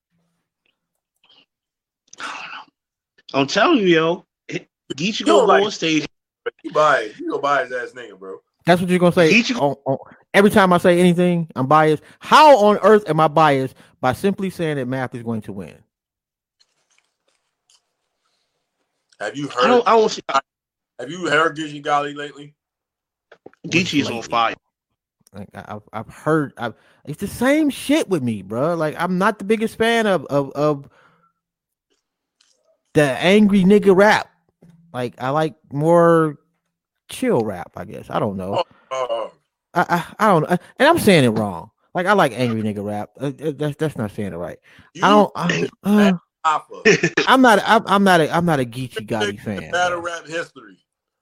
I'm telling you, yo, Geechee You go don't like- on stage. You buy you go buy his ass nigga, bro. That's what you're gonna say. Each- on- on- every time I say anything, I'm biased. How on earth am I biased by simply saying that Math is going to win? Have you I heard don't, I don't see have you heard Geechee Golly lately? Geechee is on fire. Like I- I've I've heard, I've, it's the same shit with me, bro. Like I'm not the biggest fan of of of the angry nigga rap. Like I like more chill rap, I guess. I don't know. Uh, I, I I don't know, and I'm saying it wrong. Like I like angry nigga rap. Uh, that's that's not saying it right. You I don't. I, uh, I'm not. I'm, I'm not. A, I'm not a Geechee Gotti fan. Battle rap history.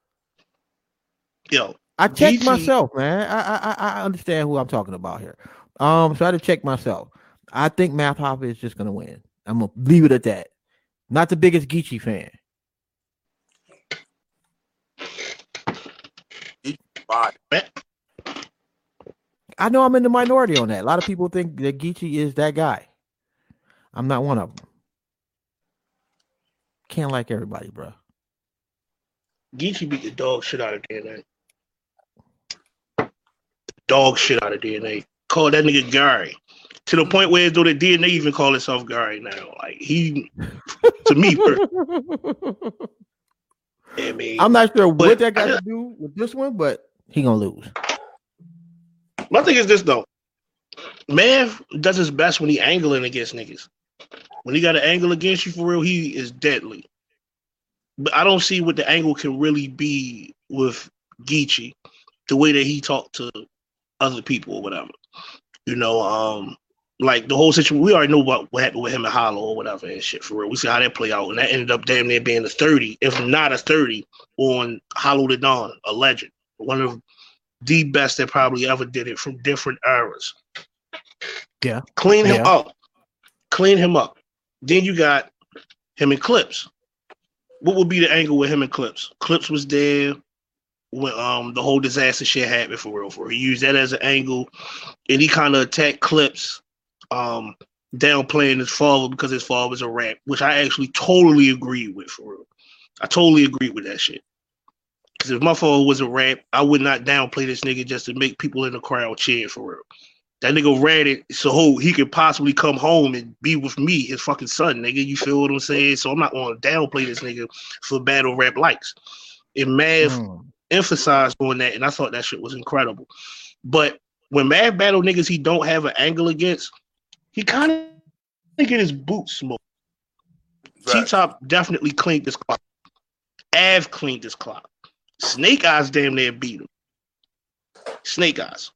Yo, I checked Geechee. myself, man. I, I I understand who I'm talking about here. Um, so I had to check myself. I think Math Hoffa is just gonna win. I'm gonna leave it at that. Not the biggest Geechee fan. I know I'm in the minority on that. A lot of people think that Geechee is that guy. I'm not one of them. Can't like everybody, bro. Geechee beat the dog shit out of D N A. Dog shit out of D N A. Call that nigga Gary. To the point where though the D N A even call itself Gary now. Like he, to me, I mean, I'm not sure what that got to do with this one, but he gonna lose. My thing is this though. Mav does his best when he angling against niggas. When he got an angle against you for real, he is deadly. But I don't see what the angle can really be with Geechee, the way that he talked to other people or whatever. You know, um, like the whole situation, we already know what, what happened with him and Hollow or whatever and shit for real. We see how that play out, and that ended up damn near being a thirty, if not a thirty, on Hollow the Dawn, a legend. One of the best that probably ever did it from different eras. Yeah. Clean him yeah. up. Clean him up. Then you got him and Clips. What would be the angle with him and Clips? Clips was there when um the whole disaster shit happened for real. For he used that as an angle, and he kind of attacked Clips, um, downplaying his father because his father was a rap, which I actually totally agree with for real. I totally agree with that shit. Because if my father was a rap, I would not downplay this nigga just to make people in the crowd cheer for real. That nigga ran it so he could possibly come home and be with me, his fucking son, nigga. You feel what I'm saying? So I'm not going to downplay this nigga for battle rap likes. And Mav mm. emphasized on that, and I thought that shit was incredible. But when Mav battle niggas he don't have an angle against, he kind of get his boots smoked. Right. T-Top definitely cleaned this clock. Av cleaned this clock. Snake Eyes damn near beat him. Snake Eyes.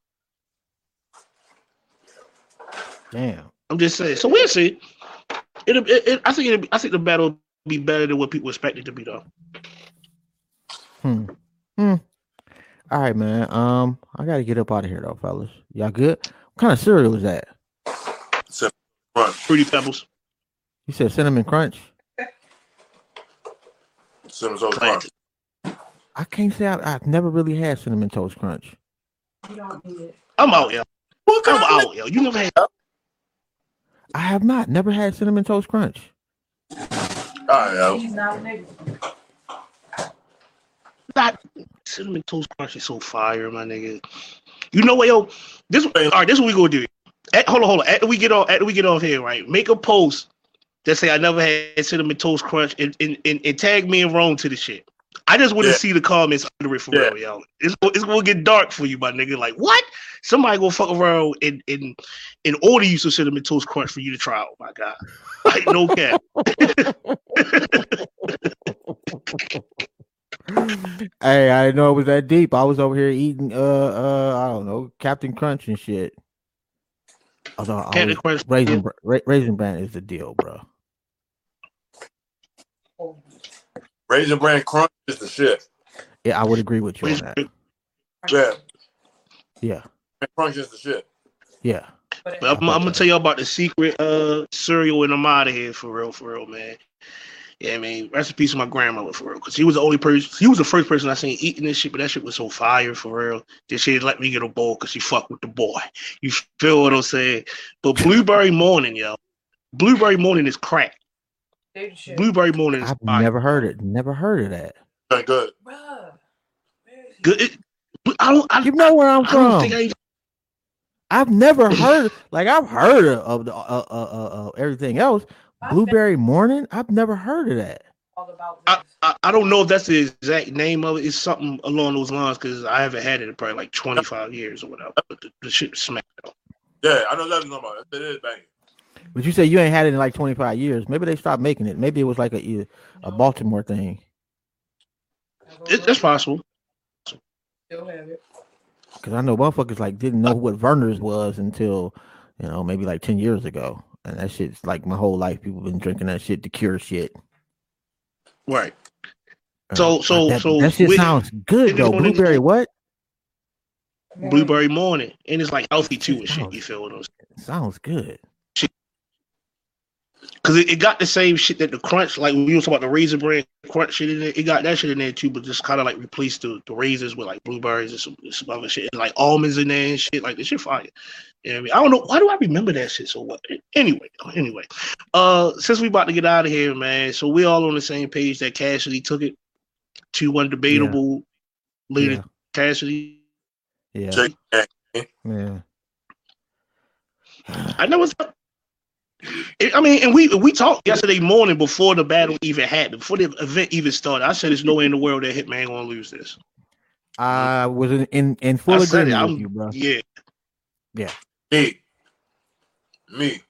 Damn. I'm just saying. So we'll see. It, it, it I think it, I think the battle will be better than what people expect it to be, though. Hmm. Hmm. All right, man. Um, I gotta get up out of here, though, fellas. Y'all good? What kind of cereal is that? Cinnamon Crunch. Fruity Pebbles. You said Cinnamon Crunch. Cinnamon Toast Crunch. I can't say I, I've never really had Cinnamon Toast Crunch. You don't need it. I'm out, yo. I'm out, yo. You never had. I have not. Never had Cinnamon Toast Crunch. All right, yo. Not Cinnamon Toast Crunch is so fire, my nigga. You know what, yo? This all right. This is what we gonna do. At, hold on, hold on. After we get off, after we get off here, right? Make a post that say I never had Cinnamon Toast Crunch and and, and, and tag me and Rome to the shit. I just want to yeah. see the comments under it for yeah. real, yo. It's, it's gonna get dark for you, my nigga. Like what? Somebody gonna fuck around and and and order you some Cinnamon Toast Crunch for you to try. Oh my god! Like no cap. Hey, I didn't know it was that deep. I was over here eating, uh, uh, I don't know, Captain Crunch and shit. Although, Captain Crunch, Raisin, Ra- Raisin Bran is the deal, bro. Raisin Bran Crunch is the shit. Yeah, I would agree with you Raisin, on that. Yeah. Yeah. Crunch is the shit. Yeah. But I'm, I'm gonna tell you about the secret uh cereal, and I'm out of here for real, for real, man. Yeah, I mean, rest in peace to my grandmother for real, because he was the only person, he was the first person I seen eating this shit, but that shit was so fire for real. This shit let me get a bowl because she fucked with the boy. You feel what I'm saying? But Blueberry Morning, yo, Blueberry Morning is crack. Blueberry Morning is I've fire. never heard it. Never heard of that. Very good. Good. It, I don't. I, you know where I'm I from. Don't think I, I've never heard. Like I've heard of the uh, uh, uh, uh, everything else. Blueberry Morning. I've never heard of that. I, I, I don't know if that's the exact name of it. It's something along those lines because I haven't had it in probably like twenty-five years or whatever. But the, the shit smacked out. Yeah, I know that's about it. It is banging. But you say you ain't had it in like twenty-five years. Maybe they stopped making it. Maybe it was like a a Baltimore thing. It, it's possible. Still have it. Because I know motherfuckers like didn't know what Verner's was until, you know, maybe like ten years ago. And that shit's like my whole life. People been drinking that shit to cure shit. Right. So, so, that, so that shit with, sounds good though. Blueberry what? Blueberry morning, and it's like healthy too and shit. You feel what I'm saying? Sounds good. Because it, it got the same shit that the crunch, like we were talking about the raisin bran crunch shit in there. It got that shit in there too, but just kind of like replaced the, the raisins with like blueberries and some, some other shit, and like almonds in there and shit. Like this shit fire. You know what I mean? I don't know why do I remember that shit so what. Anyway, anyway, uh, since we about to get out of here, man. So we all on the same page that Cassidy took it to undebatable yeah. leader yeah. Cassidy. Yeah. Yeah. I know it's. I mean, and we we talked yesterday morning before the battle even happened, before the event even started. I said, "There's no way in the world that Hitman gonna lose this." I was in in, in full agreement with you, bro. Yeah, yeah. Me, me.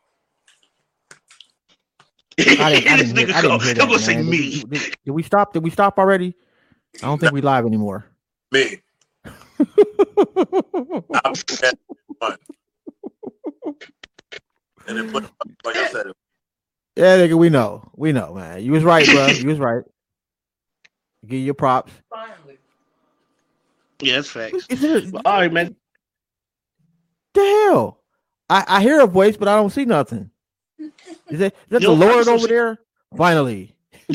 I didn't, I didn't hear, I didn't hear that, gonna man. say did, me. Did, did, did we stop? Did we stop already? I don't think we live anymore. Me. And then put, like I said, yeah, nigga, we know, we know, man. You was right, bro. You was right. Give you your props. Finally. Yeah, that's facts. It, well, all right, man. The hell, I, I hear a voice, but I don't see nothing. Is that, is that Yo, the Lord over there? Finally.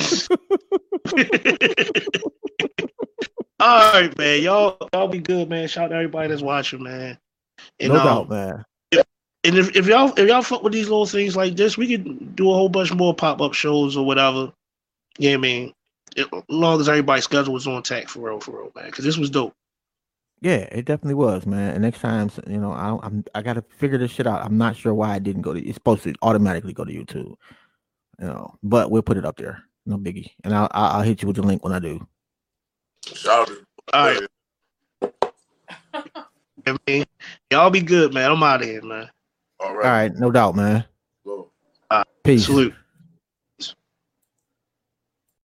All right, man. Y'all, y'all be good, man. Shout out to everybody that's watching, man. And, no um, doubt, man. And if, if y'all if y'all fuck with these little things like this, we could do a whole bunch more pop up shows or whatever. Yeah, you know I mean, it, as long as everybody's schedule was on tack for real, for real, man. Because this was dope. Yeah, it definitely was, man. And next time, you know, I I'm I gotta figure this shit out. I'm not sure why I didn't go to. It's supposed to automatically go to YouTube, you know. But we'll put it up there, no biggie. And I'll I'll, I'll hit you with the link when I do. Shout out. All right. I mean, y'all be good, man. I'm out of here, man. All right. All right, no doubt, man. Cool. Uh, Peace. Salute.